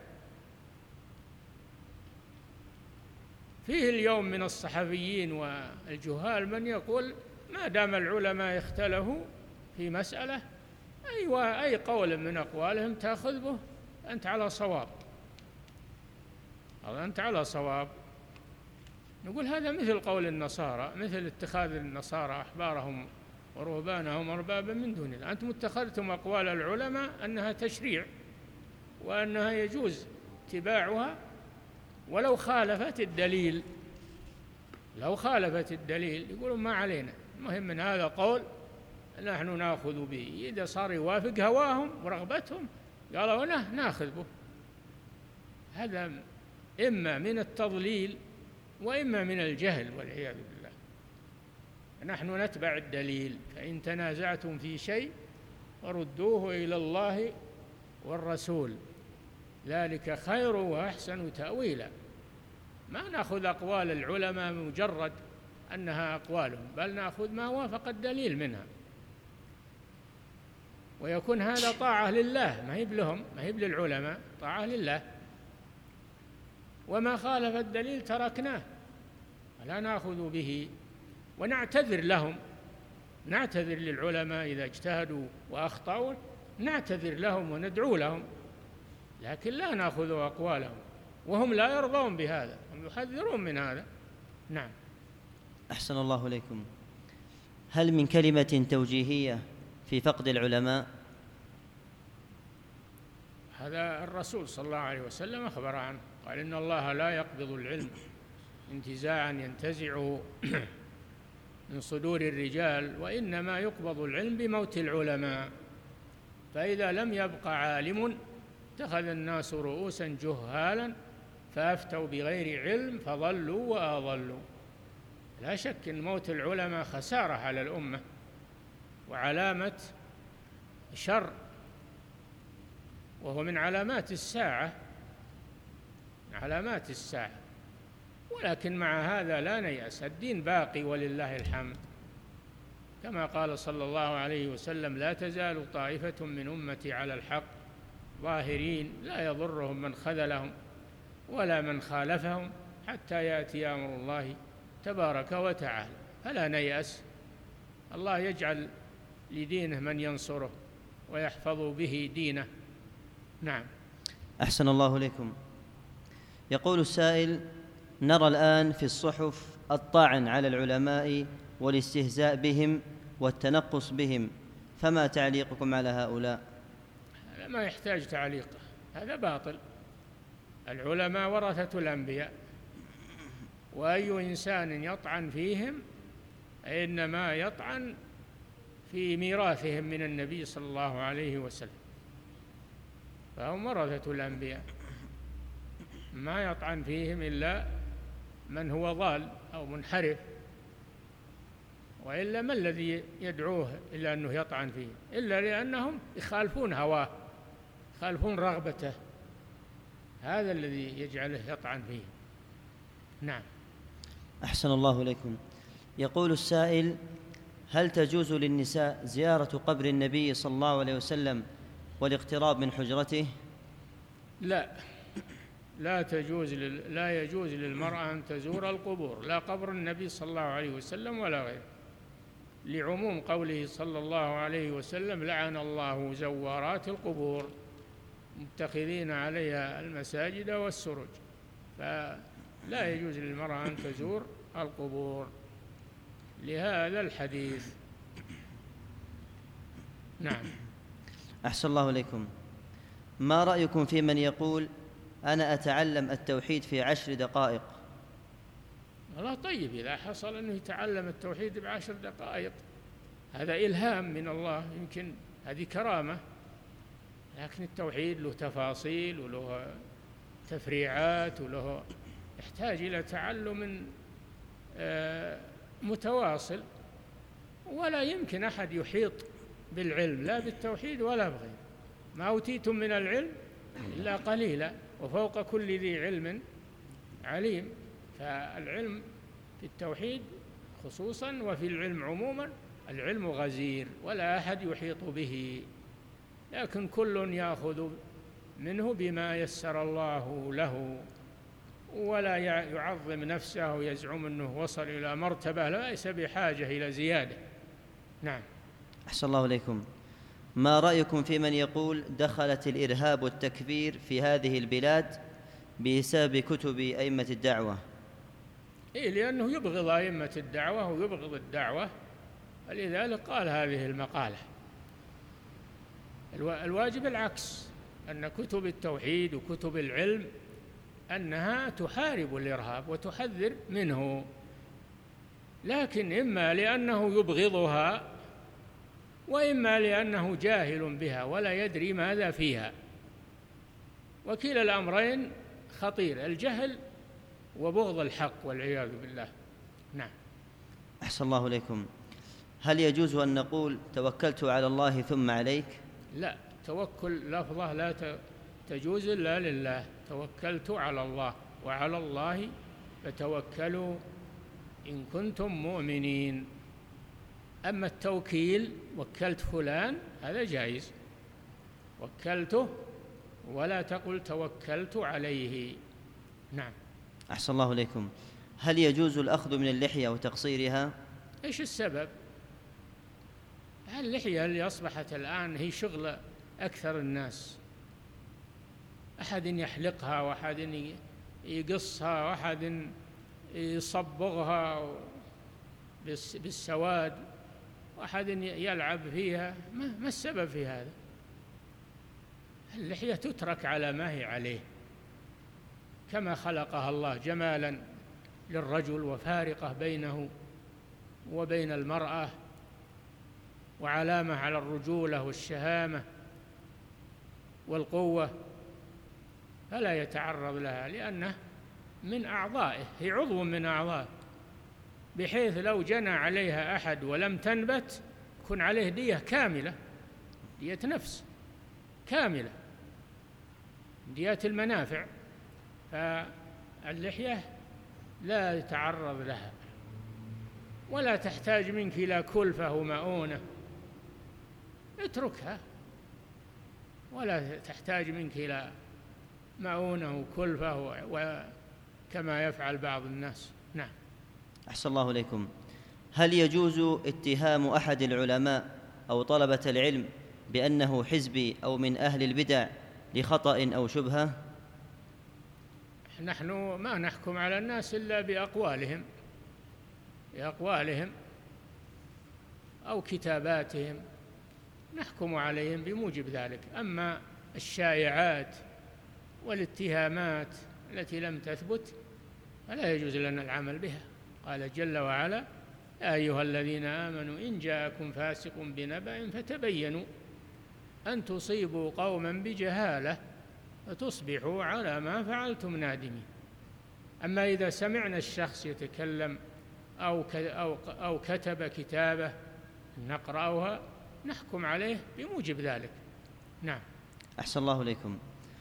فيه اليوم من الصحفيين والجهال من يقول: ما دام العلماء اختلفوا في مسألة، أي قول من أقوالهم تأخذ به، أنت على صواب، أنت على صواب. نقول هذا مثل قول النصارى، مثل اتخاذ النصارى أحبارهم ورهبانهم أربابا من دون الله. أنتم اتخذتم أقوال العلماء أنها تشريع وأنها يجوز اتباعها ولو خالفت الدليل. لو خالفت الدليل يقولون ما علينا، المهم من هذا قول نحن نأخذ به، إذا صار يوافق هواهم ورغبتهم قالوا نأخذ به. هذا إما من التضليل وإما من الجهل والعياذ بالله. نحن نتبع الدليل، فإن تنازعتم في شيء فردوه إلى الله والرسول، ذلك خير وأحسن تأويلا. ما نأخذ أقوال العلماء مجرد أنها أقوالهم، بل نأخذ ما وافق الدليل منها، ويكون هذا طاعة لله، ما هي لهم، ما هي للعلماء، طاعة لله. وما خالف الدليل تركناه ولا نأخذ به، ونعتذر لهم، نعتذر للعلماء إذا اجتهدوا وأخطأوا، نعتذر لهم وندعو لهم، لكن لا نأخذ أقوالهم وهم لا يرضون بهذا، هم يحذرون من هذا. نعم. أحسن الله إليكم. هل من كلمة توجيهية في فقد العلماء؟ هذا الرسول صلى الله عليه وسلم أخبر عنه، قال إن الله لا يقبض العلم انتزاعا ينتزعه من صدور الرجال، وإنما يقبض العلم بموت العلماء، فإذا لم يبق عالم اتخذ الناس رؤوسا جهالا فأفتوا بغير علم فضلوا وأضلوا. لا شك أن موت العلماء خسارة على الأمة وعلامة شر، وهو من علامات الساعة، علامات الساعة. ولكن مع هذا لا نيأس، الدين باقي ولله الحمد، كما قال صلى الله عليه وسلم لا تزال طائفة من أمتي على الحق ظاهرين لا يضرهم من خذلهم ولا من خالفهم حتى يأتي أمر الله تبارك وتعالى. فلا نيأس، الله يجعل لدينه من ينصره ويحفظ به دينه. نعم. أحسن الله إليكم. يقول السائل: نرى الآن في الصحف الطعن على العلماء والاستهزاء بهم والتنقص بهم، فما تعليقكم على هؤلاء؟ هذا ما يحتاج تعليق، هذا باطل. العلماء ورثة الأنبياء، وأي إنسان يطعن فيهم إنما يطعن في ميراثهم من النبي صلى الله عليه وسلم، فهم ورثة الأنبياء، ما يطعن فيهم إلا من هو ضال أو منحرف، وإلا ما الذي يدعوه إلى أنه يطعن فيه؟ إلا لأنهم يخالفون هواه، يخالفون رغبته، هذا الذي يجعله يطعن فيه. نعم. أحسن الله إليكم. يقول السائل: هل تجوز للنساء زيارة قبر النبي صلى الله عليه وسلم والاقتراب من حجرته؟ لا، لا يجوز للمرأة أن تزور القبور، لا قبر النبي صلى الله عليه وسلم ولا غيره، لعموم قوله صلى الله عليه وسلم لعن الله زوارات القبور متخذين عليها المساجد والسرج، فلا يجوز للمرأة أن تزور القبور لهذا الحديث. نعم. أحسن الله إليكم. ما رأيكم في من يقول أنا أتعلم التوحيد في 10 دقائق؟ والله طيب، إذا حصل أنه يتعلم التوحيد ب10 دقائق هذا إلهام من الله، يمكن هذه كرامة، لكن التوحيد له تفاصيل وله تفريعات وله يحتاج إلى تعلم متواصل، ولا يمكن أحد يحيط بالعلم لا بالتوحيد ولا بغيره. ما أوتيتم من العلم إلا قليلا وفوق كل ذي علم عليم. فالعلم في التوحيد خصوصا وفي العلم عموما العلم غزير ولا أحد يحيط به، لكن كل يأخذ منه بما يسر الله له، ولا يعظم نفسه ويزعم أنه وصل إلى مرتبة ليس بحاجة إلى زيادة. نعم. أحسن الله إليكم. ما رأيكم في من يقول دخلت الإرهاب والتكفير في هذه البلاد بسبب كتب أئمة الدعوة؟ لأنه يبغض أئمة الدعوة ويبغض الدعوة، فلذلك قال هذه المقالة. الواجب العكس، أن كتب التوحيد وكتب العلم أنها تحارب الإرهاب وتحذر منه، لكن إما لأنه يبغضها وإما لأنه جاهل بها ولا يدري ماذا فيها، وكلا الأمرين خطير، الجهل وبغض الحق والعياذ بالله. نعم. أحسن الله إليكم. هل يجوز أن نقول توكلت على الله ثم عليك؟ لا، توكل لفظة لا تجوز إلا لله. توكلت على الله، وعلى الله فتوكلوا إن كنتم مؤمنين. أما التوكيل وكلت فلان هذا جائز، وكلته، ولا تقل توكلت عليه. نعم. أحسن الله إليكم. هل يجوز الأخذ من اللحية وتقصيرها؟ إيش السبب؟ اللحية اللي أصبحت الآن هي شغل أكثر الناس، أحد يحلقها وأحد يقصها وأحد يصبغها بالسواد وأحد يلعب فيها. ما السبب في هذا؟ اللحية تترك على ما هي عليه، كما خلقها الله جمالا للرجل وفارقة بينه وبين المرأة وعلامة على الرجولة والشهامة والقوة، فلا يتعرض لها لأنه من أعضائه، هي عضو من أعضائه، بحيث لو جنى عليها أحد ولم تنبت يكون عليه دية كاملة، دية نفس كاملة، دية المنافع. فاللحية لا يتعرض لها، ولا تحتاج منك إلى كلفة ومؤونة، اتركها، ولا تحتاج منك إلى مؤونة وكلفة وكما يفعل بعض الناس. نعم. أحسن الله إليكم. هل يجوز اتهام أحد العلماء أو طلبة العلم بأنه حزبي أو من أهل البدع لخطأ أو شبهة؟ نحن ما نحكم على الناس إلا بأقوالهم أو كتاباتهم، نحكم عليهم بموجب ذلك. أما الشائعات والاتهامات التي لم تثبت فلا يجوز لنا العمل بها. قال جل وعلا: يا أيها الذين آمنوا إن جاءكم فاسق بنبأ فتبينوا أن تصيبوا قوما بجهالة فتصبحوا على ما فعلتم نادمين. أما إذا سمعنا الشخص يتكلم أو كتب كتابة نقرأها نحكم عليه بموجب ذلك. نعم. أحسن الله إليكم.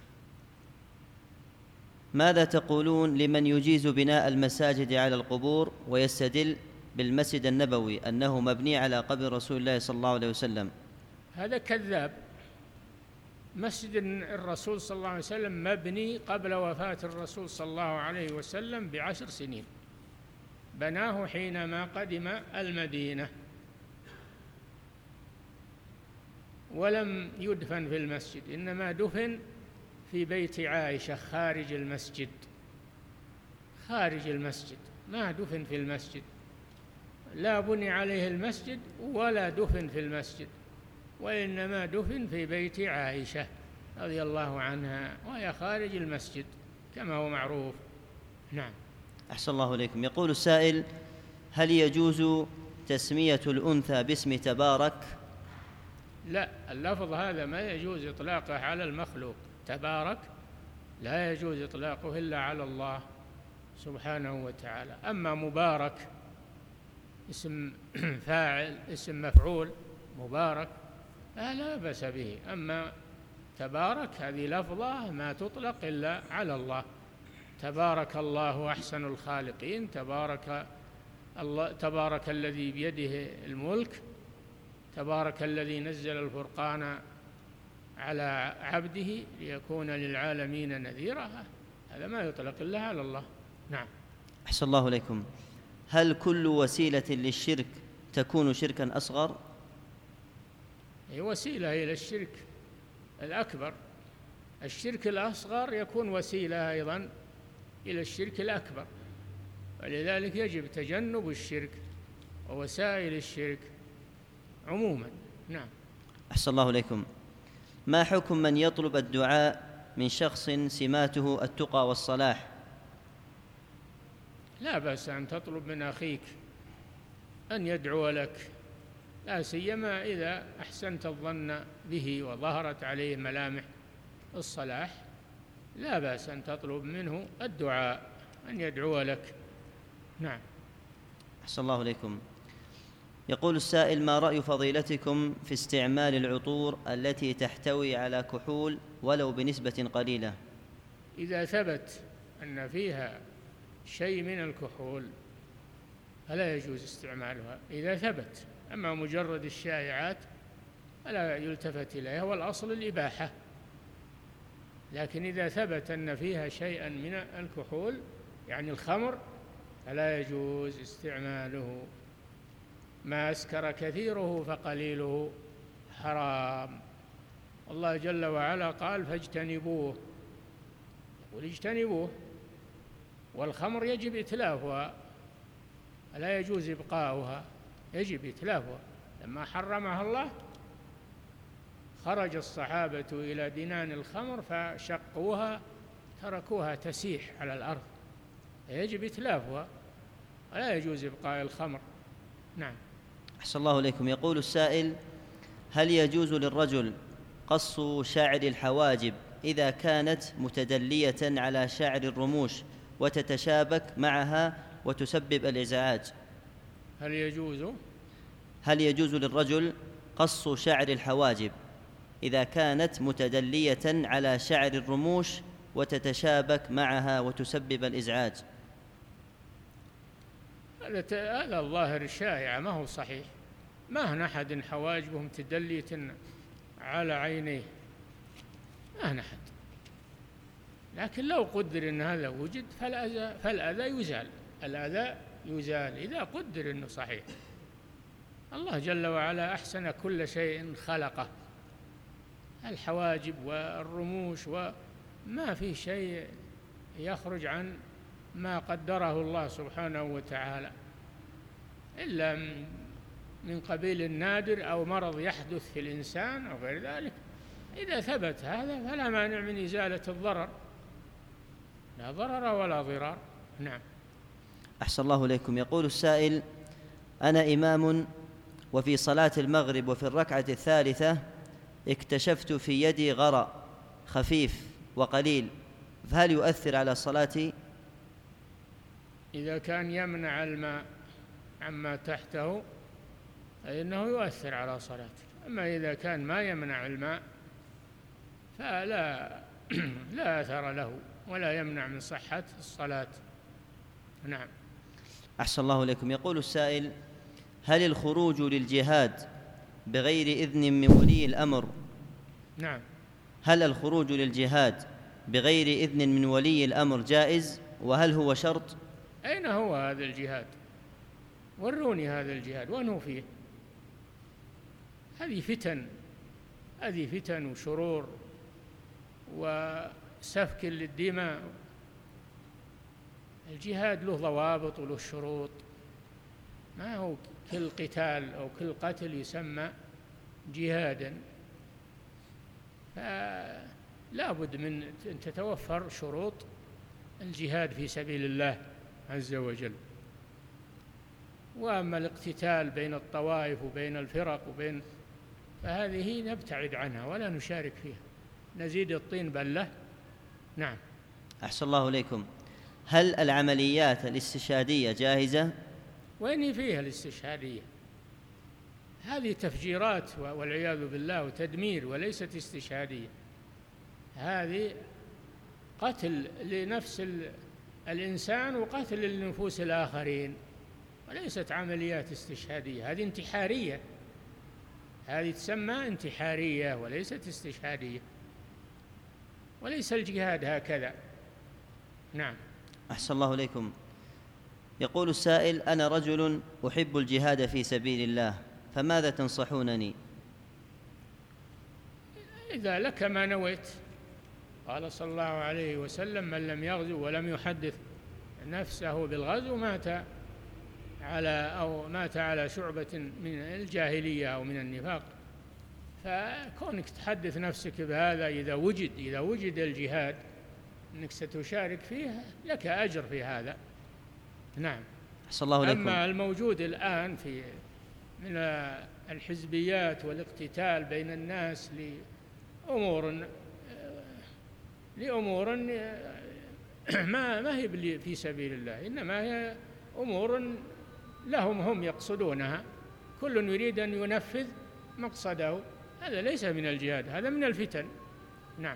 ماذا تقولون لمن يجيز بناء المساجد على القبور ويستدل بالمسجد النبوي أنه مبني على قبر رسول الله صلى الله عليه وسلم؟ هذا كذاب. مسجد الرسول صلى الله عليه وسلم مبني قبل وفاة الرسول صلى الله عليه وسلم ب10 سنين، بناه حينما قدم المدينة، ولم يدفن في المسجد، إنما دفن في بيت عائشة خارج المسجد، ما دفن في المسجد، لا بني عليه المسجد ولا دفن في المسجد، وإنما دفن في بيت عائشة رضي الله عنها، وهي خارج المسجد كما هو معروف. نعم. أحسن الله إليكم. يقول السائل: هل يجوز تسمية الأنثى باسم تبارك؟ لا، اللفظ هذا ما يجوز إطلاقه على المخلوق. تبارك لا يجوز إطلاقه إلا على الله سبحانه وتعالى. أما مبارك اسم فاعل، اسم مفعول، مبارك لا بأس به. أما تبارك هذه لفظة ما تطلق إلا على الله. تبارك الله أحسن الخالقين، تبارك الذي بيده الملك، تبارك الذي نزل الفرقان على عبده ليكون للعالمين نذيرا، هذا ما يطلق إلا على الله. نعم. أحسن الله إليكم. هل كل وسيلة للشرك تكون شركا أصغر؟ هي وسيلة إلى الشرك الأكبر. الشرك الأصغر يكون وسيلة أيضا إلى الشرك الأكبر. ولذلك يجب تجنب الشرك ووسائل الشرك عموما. نعم. أحسن الله إليكم. ما حكم من يطلب الدعاء من شخص سماته التقى والصلاح؟ لا بأس أن تطلب من أخيك أن يدعو لك، لا سيما إذا أحسنت الظن به وظهرت عليه ملامح الصلاح، لا بأس أن تطلب منه الدعاء أن يدعو لك. نعم. أحسن الله إليكم. يقول السائل: ما رأي فضيلتكم في استعمال العطور التي تحتوي على كحول ولو بنسبة قليلة؟ إذا ثبت أن فيها شيء من الكحول فلا يجوز استعمالها إذا ثبت، أما مجرد الشائعات فلا يلتفت إليها، والأصل الإباحة. لكن إذا ثبت أن فيها شيئا من الكحول يعني الخمر فلا يجوز استعماله. ما أسكر كثيره فقليله حرام. الله جل وعلا قال: فاجتنبوه، يقول اجتنبوه. والخمر يجب إتلافها، لا يجوز إبقاؤها، يجب إتلافها. لما حرمها الله خرج الصحابة إلى دنان الخمر فشقوها، تركوها تسيح على الأرض، يجب إتلافها، ولا يجوز إبقاء الخمر. نعم. أحسن الله إليكم. يقول السائل: هل يجوز للرجل قص شعر الحواجب إذا كانت متدلية على شعر الرموش وتتشابك معها وتسبب الإزعاج؟ هل يجوز للرجل قص شعر الحواجب إذا كانت متدلية على شعر الرموش وتتشابك معها وتسبب الإزعاج؟ هذا الظاهر الشائع، ما هو صحيح. ما هن أحد حواجبه متدلية على عينيه، ما هن أحد. لكن لو قدر أن هذا وجد فالأذى يزال، الأذى يزال إذا قدر أنه صحيح. الله جل وعلا أحسن كل شيء خلقه، الحواجب والرموش، وما في شيء يخرج عن ما قدره الله سبحانه وتعالى إلا من قبيل النادر أو مرض يحدث في الإنسان أو غير ذلك. إذا ثبت هذا فلا مانع من إزالة الضرر، لا ضرر ولا ضرار. نعم. أحسن الله إليكم. يقول السائل: أنا إمام وفي صلاة المغرب وفي الركعة الثالثة اكتشفت في يدي غرأ خفيف وقليل، فهل يؤثر على صلاتي؟ إذا كان يمنع الماء عما تحته فإنه يؤثر على صلاته، أما إذا كان ما يمنع الماء فلا لا أثر له ولا يمنع من صحة الصلاة. نعم. أحسن الله إليكم. يقول السائل: هل الخروج للجهاد بغير إذن من ولي الأمر؟ نعم. هل الخروج للجهاد بغير إذن من ولي الأمر جائز؟ وهل هو شرط؟ أين هو هذا الجهاد؟ وروني هذا الجهاد وين هو فيه؟ هذه فتن وشرور وسفك للدماء. الجهاد له ضوابط وله شروط، ما هو كل قتال أو كل قتل يسمى جهادا. فلا بد من أن تتوفر شروط الجهاد في سبيل الله عز وجل. وأما الاقتتال بين الطوائف وبين الفرق فهذه نبتعد عنها ولا نشارك فيها، نزيد الطين بلة. نعم. أحسن الله إليكم. هل العمليات الاستشهادية جاهزة؟ وين فيها الاستشهادية؟ هذه تفجيرات والعياذ بالله وتدمير، وليست استشهادية. هذه قتل لنفس الإنسان وقتل لنفوس الآخرين، وليست عمليات استشهادية. هذه انتحارية، هذه تسمى انتحارية وليست استشهادية، وليس الجهاد هكذا. نعم. أحسن الله إليكم. يقول السائل: أنا رجل أحب الجهاد في سبيل الله، فماذا تنصحونني؟ إذا لك ما نويت، قال صلى الله عليه وسلم: من لم يغزو ولم يحدث نفسه بالغزو مات على شعبة من الجاهلية أو من النفاق. فكونك تحدث نفسك بهذا إذا وجد الجهاد أنك ستشارك فيه لك أجر في هذا. نعم. أحسن الله إليكم. أما الموجود الآن من الحزبيات والاقتتال بين الناس لأمور ما هي في سبيل الله، إنما هي أمور لهم هم يقصدونها، كل يريد أن ينفذ مقصده، هذا ليس من الجهاد، هذا من الفتن. نعم.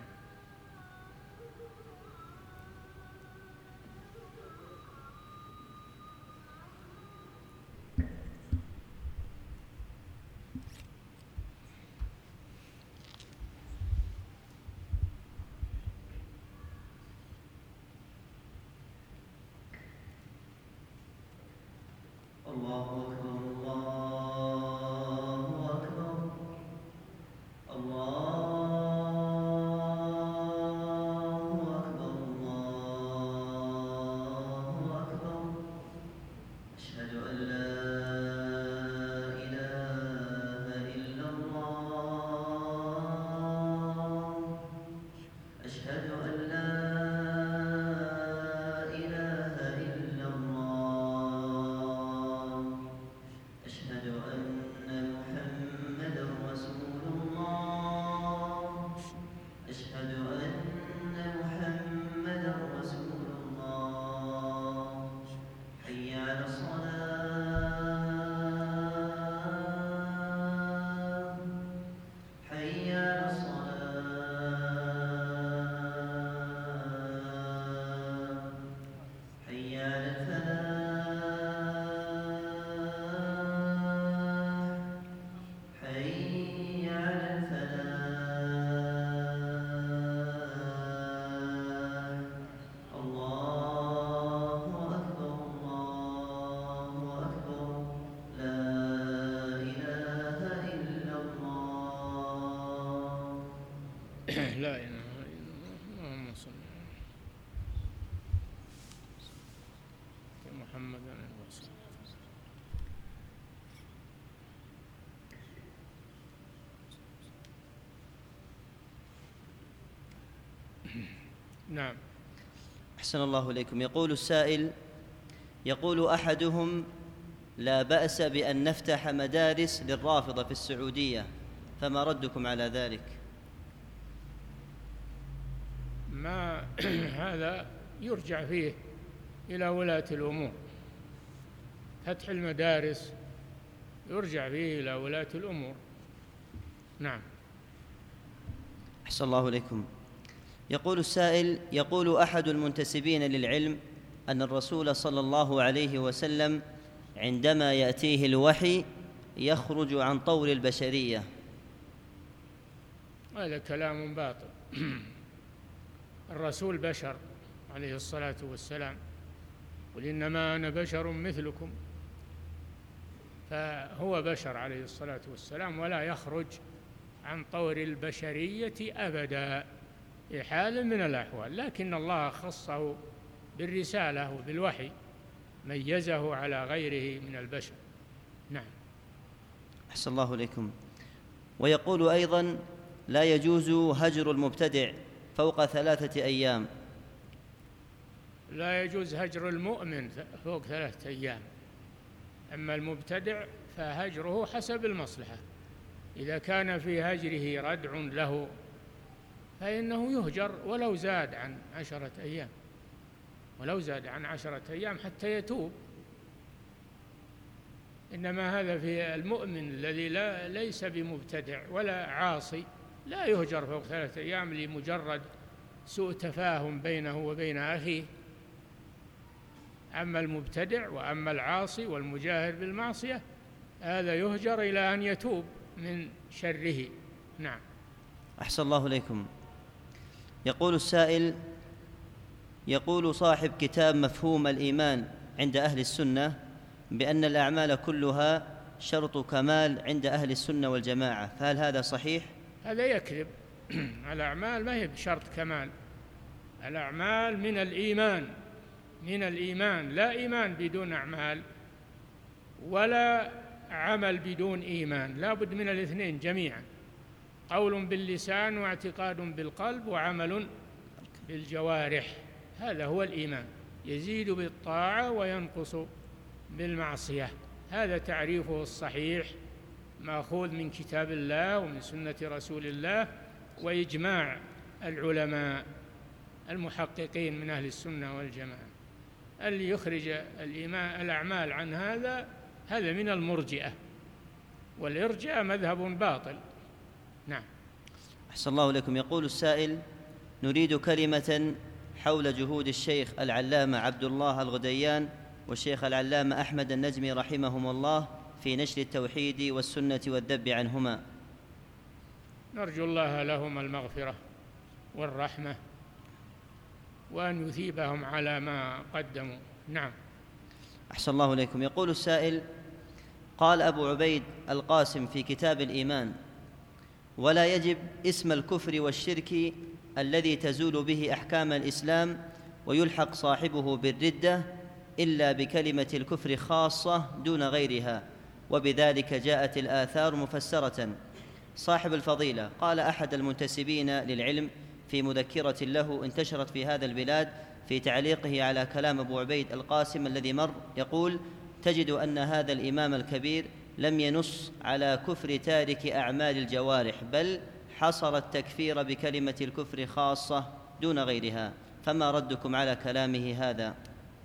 الله أكبر الله أكبر الله أكبر الله أكبر. أشهد أن لا إله إلا الله. أشهد أن لا إله إلا الله. أشهد أن محمدًا رسول الله. أشهد أن محمدًا رسول الله. حي على الصلاة. حي على الصلاة. حي على الفلاح. حي على الفلاح. الله أكبر الله أكبر. لا إله إلا الله. لا إله إلا الله. اللهم صل على محمد وعلى آله وصحبه. نعم. أحسن الله إليكم. يقول السائل: يقول أحدهم: لا بأس بأن نفتح مدارس للرافضة في السعودية، فما ردكم على ذلك؟ ما هذا يرجع فيه إلى ولاة الأمور، فتح المدارس يرجع فيه إلى ولاة الأمور. نعم. أحسن الله إليكم. يقول السائل: يقول أحد المنتسبين للعلم أن الرسول صلى الله عليه وسلم عندما يأتيه الوحي يخرج عن طور البشرية. هذا كلام باطل. الرسول بشر عليه الصلاة والسلام، قل إنما أنا بشر مثلكم، فهو بشر عليه الصلاة والسلام ولا يخرج عن طور البشرية أبدا في حال من الأحوال، لكن الله خصه بالرسالة وبالوحي، ميزه على غيره من البشر. نعم. أحسن الله إليكم. ويقول أيضا: لا يجوز هجر المبتدع فوق 3 أيام. لا يجوز هجر المؤمن فوق 3 أيام، أما المبتدع فهجره حسب المصلحة، إذا كان في هجره ردع له فإنه يهجر ولو زاد عن 10 أيام، ولو زاد عن 10 أيام حتى يتوب. إنما هذا في المؤمن الذي ليس بمبتدع ولا عاصي لا يهجر فوق 3 أيام لمجرد سوء تفاهم بينه وبين أخيه. أما المبتدع وأما العاصي والمجاهر بالمعصية هذا يهجر إلى أن يتوب من شره. نعم. أحسن الله إليكم. يقول السائل: يقول صاحب كتاب مفهوم الإيمان عند أهل السنة بأن الأعمال كلها شرط كمال عند أهل السنة والجماعة، فهل هذا صحيح؟ هذا يكذب. الأعمال ما هي بشرط كمال، الأعمال من الإيمان، من الإيمان، لا إيمان بدون أعمال ولا عمل بدون إيمان، لا بد من الاثنين جميعا، قول باللسان واعتقاد بالقلب وعمل بالجوارح، هذا هو الإيمان، يزيد بالطاعة وينقص بالمعصية. هذا تعريفه الصحيح مأخوذ من كتاب الله ومن سنة رسول الله وإجماع العلماء المحققين من أهل السنة والجماعة. اللي يخرج الأعمال عن هذا من المرجئة، والإرجاء مذهب باطل. نعم. أحسن الله إليكم. يقول السائل: نريد كلمة حول جهود الشيخ العلامة عبد الله الغديان والشيخ العلامة أحمد النجمي رحمهم الله في نشر التوحيد والسنة والذب عنهما. نرجو الله لهم المغفرة والرحمة وأن يثيبهم على ما قدموا. نعم. أحسن الله إليكم. يقول السائل: قال أبو عبيد القاسم في كتاب الإيمان: ولا يجب اسم الكفر والشرك الذي تزول به أحكام الإسلام ويلحق صاحبه بالردة إلا بكلمة الكفر خاصة دون غيرها، وبذلك جاءت الآثار مفسرة. صاحب الفضيلة قال أحد المنتسبين للعلم في مذكرة له انتشرت في هذا البلاد في تعليقه على كلام أبو عبيد القاسم الذي مر، يقول: تجد أن هذا الإمام الكبير لم ينص على كفر تارك أعمال الجوارح، بل حصر التكفير بكلمة الكفر خاصة دون غيرها، فما ردكم على كلامه هذا؟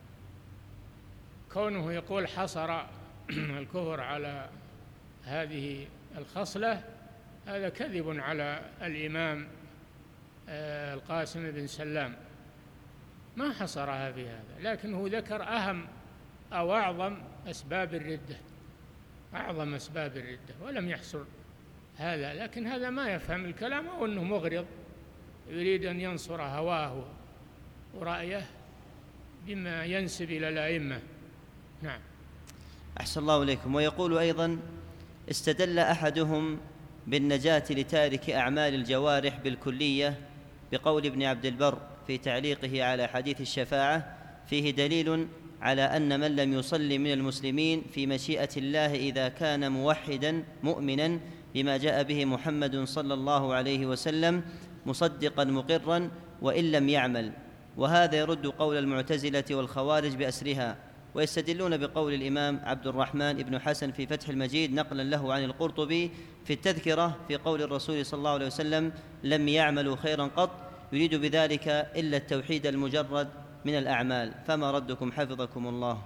كونه يقول حصر الكفر على هذه الخصلة هذا كذب على الإمام القاسم بن سلام، ما حصرها في هذا، لكنه ذكر أهم أو أعظم أسباب الردة، أعظم أسباب الردة، ولم يحصر هذا. لكن هذا ما يفهم الكلام، أو أنه مغرض يريد أن ينصر هواه ورأيه بما ينسب إلى الأئمة. نعم. أحسن الله إليكم. ويقول أيضا: استدل أحدهم بالنجاة لتارك أعمال الجوارح بالكلية بقول ابن عبد البر في تعليقه على حديث الشفاعة: فيه دليل على أن من لم يصلي من المسلمين في مشيئة الله إذا كان موحدا مؤمنا بما جاء به محمد صلى الله عليه وسلم مصدقا مقرا وإن لم يعمل. وهذا يرد قول المعتزلة والخوارج بأسرها. ويستدلون بقول الإمام عبد الرحمن بن حسن في فتح المجيد نقلا له عن القرطبي في التذكرة في قول الرسول صلى الله عليه وسلم: لم يعملوا خيرا قط، يريد بذلك إلا التوحيد المجرد من الأعمال. فما ردكم حفظكم الله؟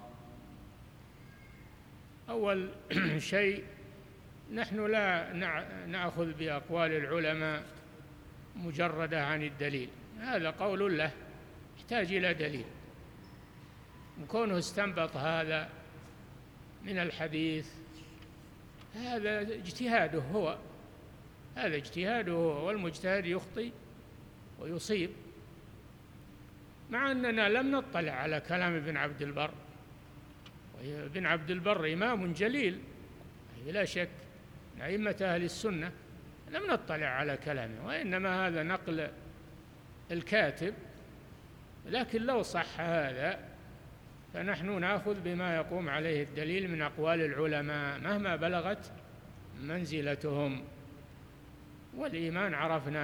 أول شيء، نحن لا نأخذ بأقوال العلماء مجردة عن الدليل، هذا قول له يحتاج إلى دليل، وكونه استنبط هذا من الحديث هذا اجتهاده هو، هذا اجتهاده هو، والمجتهد يخطئ ويصيب. مع أننا لم نطلع على كلام ابن عبد البر، وابن عبد البر إمام جليل بلا شك من أئمة أهل السنة، لم نطلع على كلامه، وإنما هذا نقل الكاتب. لكن لو صح هذا فنحن نأخذ بما يقوم عليه الدليل من أقوال العلماء مهما بلغت منزلتهم. والإيمان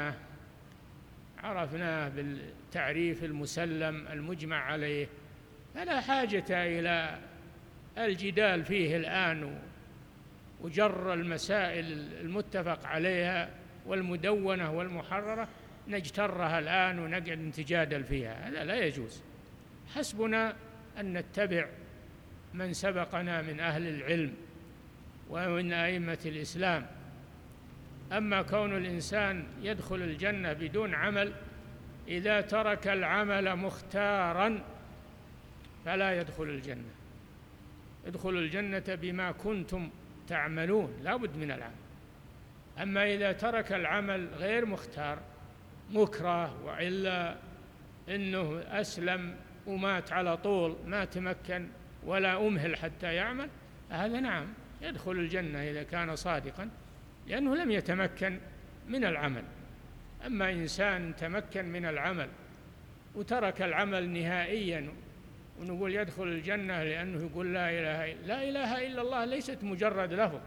عرفناه بالتعريف المسلم المجمع عليه، فلا حاجة إلى الجدال فيه الآن وجر المسائل المتفق عليها والمدونة والمحررة نجترها الآن ونقعد نتجادل فيها، هذا لا يجوز. حسبنا أن نتبع من سبقنا من أهل العلم ومن أئمة الإسلام. أما كون الإنسان يدخل الجنة بدون عمل، إذا ترك العمل مختارا فلا يدخل الجنة. ادخلوا الجنة بما كنتم تعملون، لا بد من العمل. أما إذا ترك العمل غير مختار مكره، وإلا إنه أسلم ومات على طول ما تمكن ولا أمهل حتى يعمل، هذا نعم يدخل الجنة إذا كان صادقا، لأنه لم يتمكن من العمل. أما إنسان تمكن من العمل وترك العمل نهائيا ونقول يدخل الجنة لأنه يقول لا إله إلا الله ليست مجرد لفظ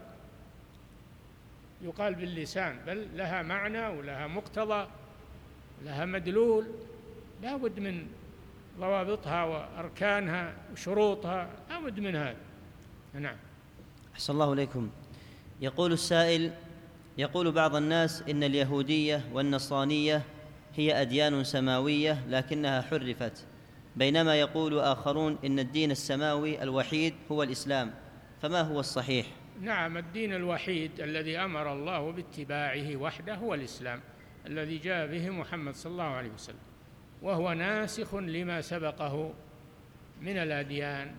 يقال باللسان، بل لها معنى ولها مقتضى، لها مدلول، لا بد من ضوابطها وأركانها وشروطها، لا بد من هذا. نعم. أحسن الله إليكم. يقول السائل: يقول بعض الناس إن اليهودية والنصرانية هي أديان سماوية لكنها حرفت، بينما يقول آخرون إن الدين السماوي الوحيد هو الإسلام، فما هو الصحيح؟ نعم، الدين الوحيد الذي أمر الله باتباعه وحده هو الإسلام الذي جاء به محمد صلى الله عليه وسلم، وهو ناسخ لما سبقه من الأديان،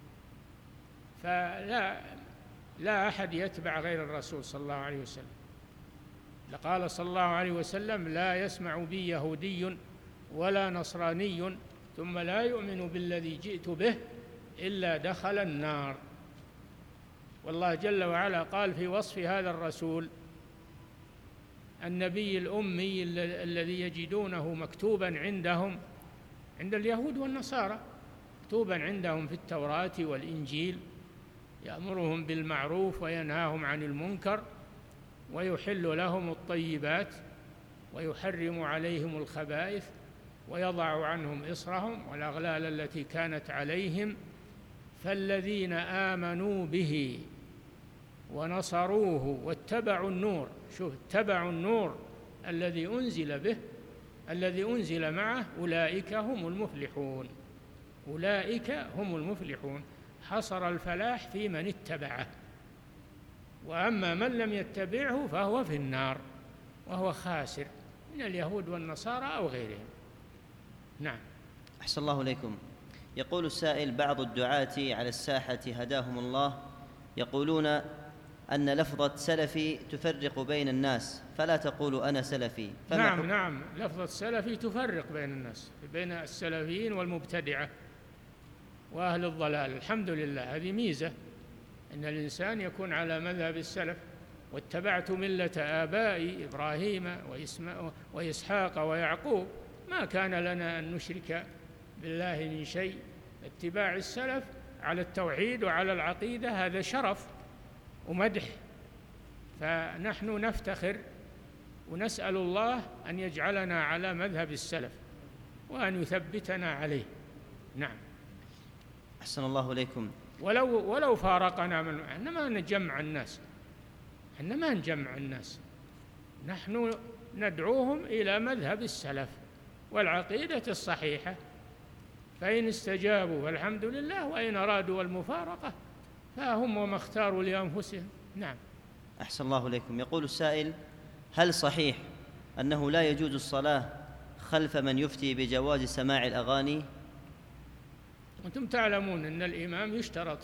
لا أحد يتبع غير الرسول صلى الله عليه وسلم. لقال صلى الله عليه وسلم: لا يسمع بي يهودي ولا نصراني ثم لا يؤمن بالذي جئت به إلا دخل النار. والله جل وعلا قال في وصف هذا الرسول: النبي الأمي الذي يجدونه مكتوبا عندهم، عند اليهود والنصارى، مكتوبا عندهم في التوراة والإنجيل، يأمرهم بالمعروف وينهاهم عن المنكر ويحل لهم الطيبات ويحرم عليهم الخبائث ويضع عنهم إصرهم والأغلال التي كانت عليهم، فالذين آمنوا به ونصروه واتبعوا النور، شوف، اتبعوا النور الذي أنزل به، الذي أنزل معه، أولئك هم المفلحون. أولئك هم المفلحون، حصر الفلاح في من اتبعه، وأما من لم يتبعه فهو في النار وهو خاسر من اليهود والنصارى أو غيرهم. نعم. أحسن الله إليكم. يقول السائل: بعض الدعاة على الساحة هداهم الله يقولون أن لفظة سلفي تفرق بين الناس، فلا تقول أنا سلفي. نعم، لفظة سلفي تفرق بين الناس، بين السلفيين والمبتدعة وأهل الضلال. الحمد لله، هذه ميزة إن الإنسان يكون على مذهب السلف. واتبعت ملة آبائي إبراهيم وإسحاق ويعقوب، ما كان لنا أن نشرك بالله من شيء. اتباع السلف على التوحيد وعلى العقيدة هذا شرف ومدح، فنحن نفتخر ونسأل الله أن يجعلنا على مذهب السلف وأن يثبتنا عليه. نعم. أحسن الله إليكم. ولو فارقنا من، احنا ما نجمع الناس، احنا ما نجمع الناس، نحن ندعوهم إلى مذهب السلف والعقيدة الصحيحة، فإن استجابوا فالحمد لله، وإن أرادوا المفارقة فهم وما اختاروا لأنفسهم. نعم. أحسن الله إليكم. يقول السائل: هل صحيح أنه لا يجوز الصلاة خلف من يفتي بجواز سماع الأغاني؟ أنتم تعلمون أن الإمام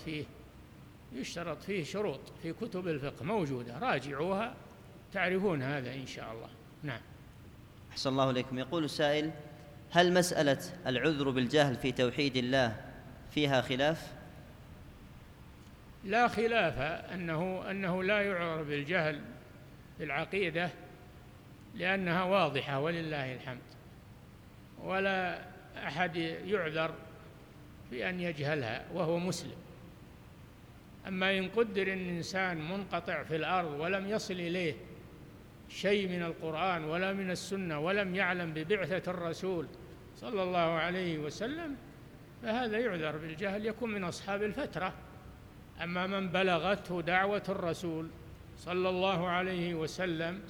يشترط فيه شروط في كتب الفقه موجودة، راجعوها تعرفون هذا إن شاء الله. نعم. أحسن الله إليكم. يقول السائل: هل مسألة العذر بالجهل في توحيد الله فيها خلاف؟ لا خلاف أنه لا يعذر بالجهل في العقيدة، لأنها واضحة ولله الحمد، ولا أحد يعذر بأن يجهلها وهو مسلم. أما إن قدر إن إنسان منقطع في الأرض ولم يصل إليه شيء من القرآن ولا من السنة ولم يعلم ببعثة الرسول صلى الله عليه وسلم، فهذا يعذر بالجهل، يكون من أصحاب الفترة. أما من بلغته دعوة الرسول صلى الله عليه وسلم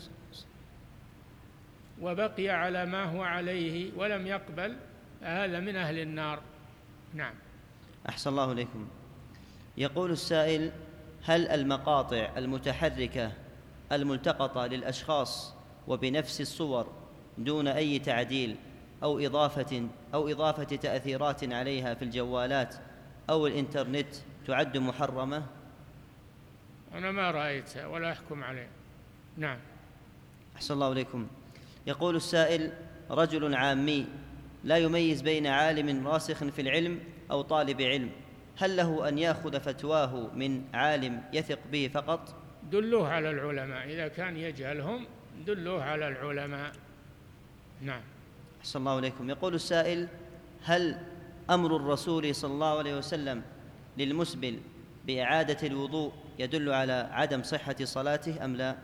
وبقي على ما هو عليه ولم يقبل، فهذا من أهل النار. نعم. أحسن الله إليكم. يقول السائل: هل المقاطع المتحركة الملتقطة للأشخاص وبنفس الصور دون أي تعديل أو إضافة تأثيرات عليها في الجوالات أو الإنترنت تعد محرمة؟ أنا ما رأيتها ولا أحكم عليه. نعم. أحسن الله إليكم. يقول السائل: رجل عامي لا يميز بين عالم راسخ في العلم أو طالب علم، هل له أن يأخذ فتواه من عالم يثق به فقط؟ دلوه على العلماء، إذا كان يجهلهم دلوه على العلماء. نعم. أحسن الله إليكم. يقول السائل: هل أمر الرسول صلى الله عليه وسلم للمسبل بإعادة الوضوء يدل على عدم صحة صلاته أم لا؟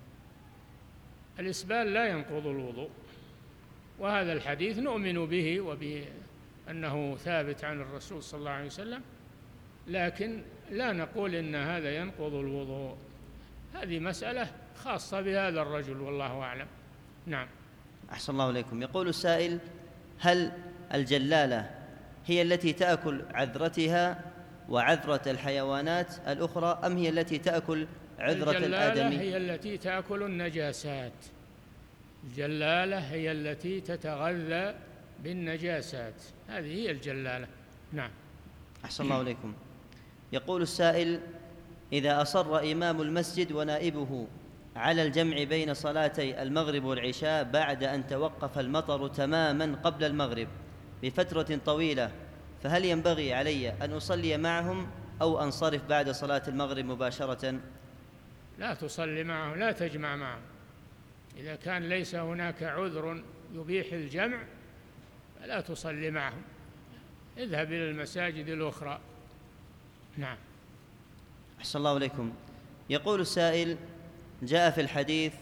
الإسبال لا ينقض الوضوء، وهذا الحديث نؤمن به وبأنه ثابت عن الرسول صلى الله عليه وسلم، لكن لا نقول إن هذا ينقض الوضوء. هذه مسألة خاصة بهذا الرجل والله أعلم. نعم. أحسن الله إليكم. يقول السائل: هل الجلالة هي التي تأكل عذرتها وعذرة الحيوانات الأخرى، أم هي التي تأكل عذرة الآدمي؟ الجلالة هي التي تأكل النجاسات، الجلالة هي التي تتغذى بالنجاسات، هذه هي الجلالة. نعم. أحسن الله إليكم. يقول السائل: إذا أصر إمام المسجد ونائبه على الجمع بين صلاتي المغرب والعشاء بعد أن توقف المطر تماما قبل المغرب بفترة طويلة، فهل ينبغي علي أن أصلي معهم أو أنصرف بعد صلاة المغرب مباشرة؟ لا تصلي معهم، لا تجمع معهم. إذا كان ليس هناك عذر يبيح الجمع فلا تصلي معهم، اذهب إلى المساجد الأخرى. نعم. أحسن الله إليكم. يقول السائل: جاء في الحديث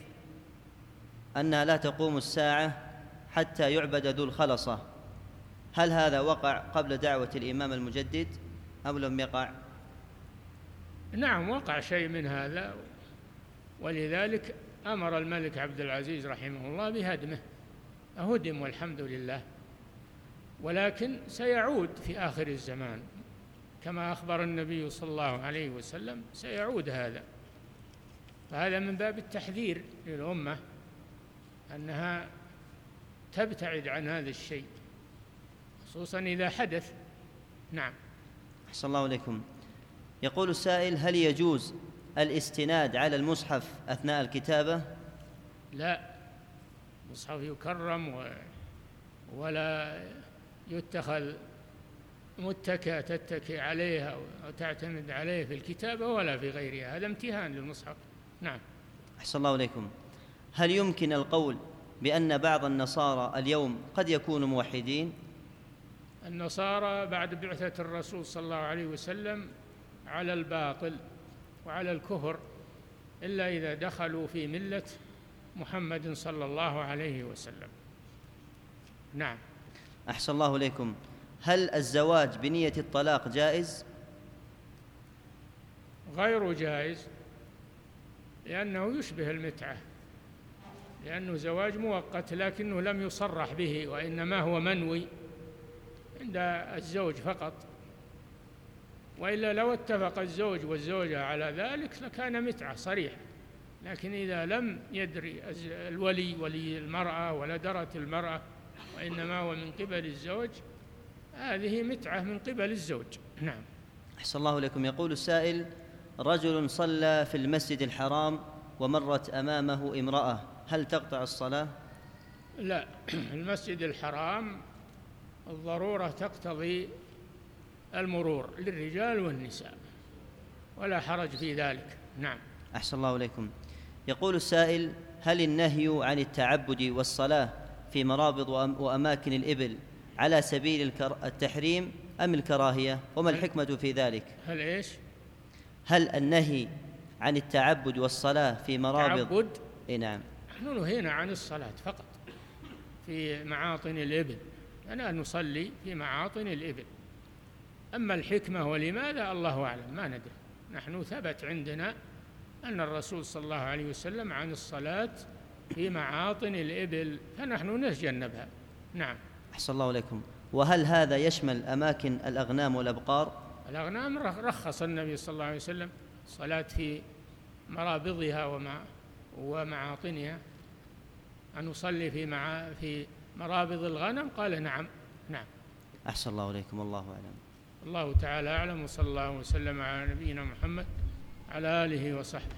أنها لا تقوم الساعة حتى يعبد ذو الخلصة، هل هذا وقع قبل دعوة الإمام المجدد أم لم يقع؟ نعم، وقع شيء من هذا، ولذلك أمر الملك عبد العزيز رحمه الله بهدمه، هدم والحمد لله، ولكن سيعود في آخر الزمان كما أخبر النبي صلى الله عليه وسلم، سيعود هذا. فهذا من باب التحذير للأمة أنها تبتعد عن هذا الشيء خصوصا إذا حدث. نعم. أحسن الله إليكم. يقول السائل: هل يجوز الاستناد على المصحف أثناء الكتابة؟ لا، المصحف يكرم ولا يتخذ متكئ تتكئ عليه أو تعتمد عليه في الكتابة ولا في غيرها، هذا امتهان للمصحف. نعم. أحسن الله إليكم. هل يمكن القول بأن بعض النصارى اليوم قد يكونوا موحدين؟ النصارى بعد بعثة الرسول صلى الله عليه وسلم على الباطل وعلى الكفر، إلا إذا دخلوا في ملة محمد صلى الله عليه وسلم. نعم. أحسن الله إليكم. هل الزواج بنية الطلاق جائز؟ غير جائز، لأنه يشبه المتعة، لأنه زواج مؤقت لكنه لم يصرح به، وإنما هو منوي عند الزوج فقط، وإلا لو اتفق الزوج والزوجة على ذلك لكان متعة صريح، لكن إذا لم يدري الولي ولي المرأة ولا درت المرأة وإنما هو من قبل الزوج، هذه متعة من قبل الزوج. نعم. أحسن الله إليكم. يقول السائل: رجل صلى في المسجد الحرام ومرت أمامه امرأة، هل تقطع الصلاة؟ لا، المسجد الحرام الضرورة تقتضي المرور للرجال والنساء، ولا حرج في ذلك. نعم. أحسن الله إليكم. يقول السائل: هل النهي عن التعبد والصلاة في مرابض وأماكن الإبل على سبيل التحريم أم الكراهية، وما الحكمة في ذلك؟ هل إيش؟ هل النهي عن التعبد والصلاة في مرابض؟ تعبد؟ نعم. نحن نهينا عن الصلاة فقط في معاطن الإبل، أنا نصلي في معاطن الإبل، أما الحكمة ولماذا الله أعلم، ما ندري. نحن ثبت عندنا أن الرسول صلى الله عليه وسلم عن الصلاة في معاطن الإبل، فنحن نتجنبها. نعم. أحسن الله إليكم. وهل هذا يشمل أماكن الأغنام والأبقار؟ الأغنام رخص النبي صلى الله عليه وسلم الصلاة في مرابضها ومعاطنها، أن نصلي في مرابض الغنم، قال نعم. نعم. أحسن الله إليكم. الله أعلم. الله تعالى أعلم، وصلى الله وسلم على نبينا محمد على آله وصحبه.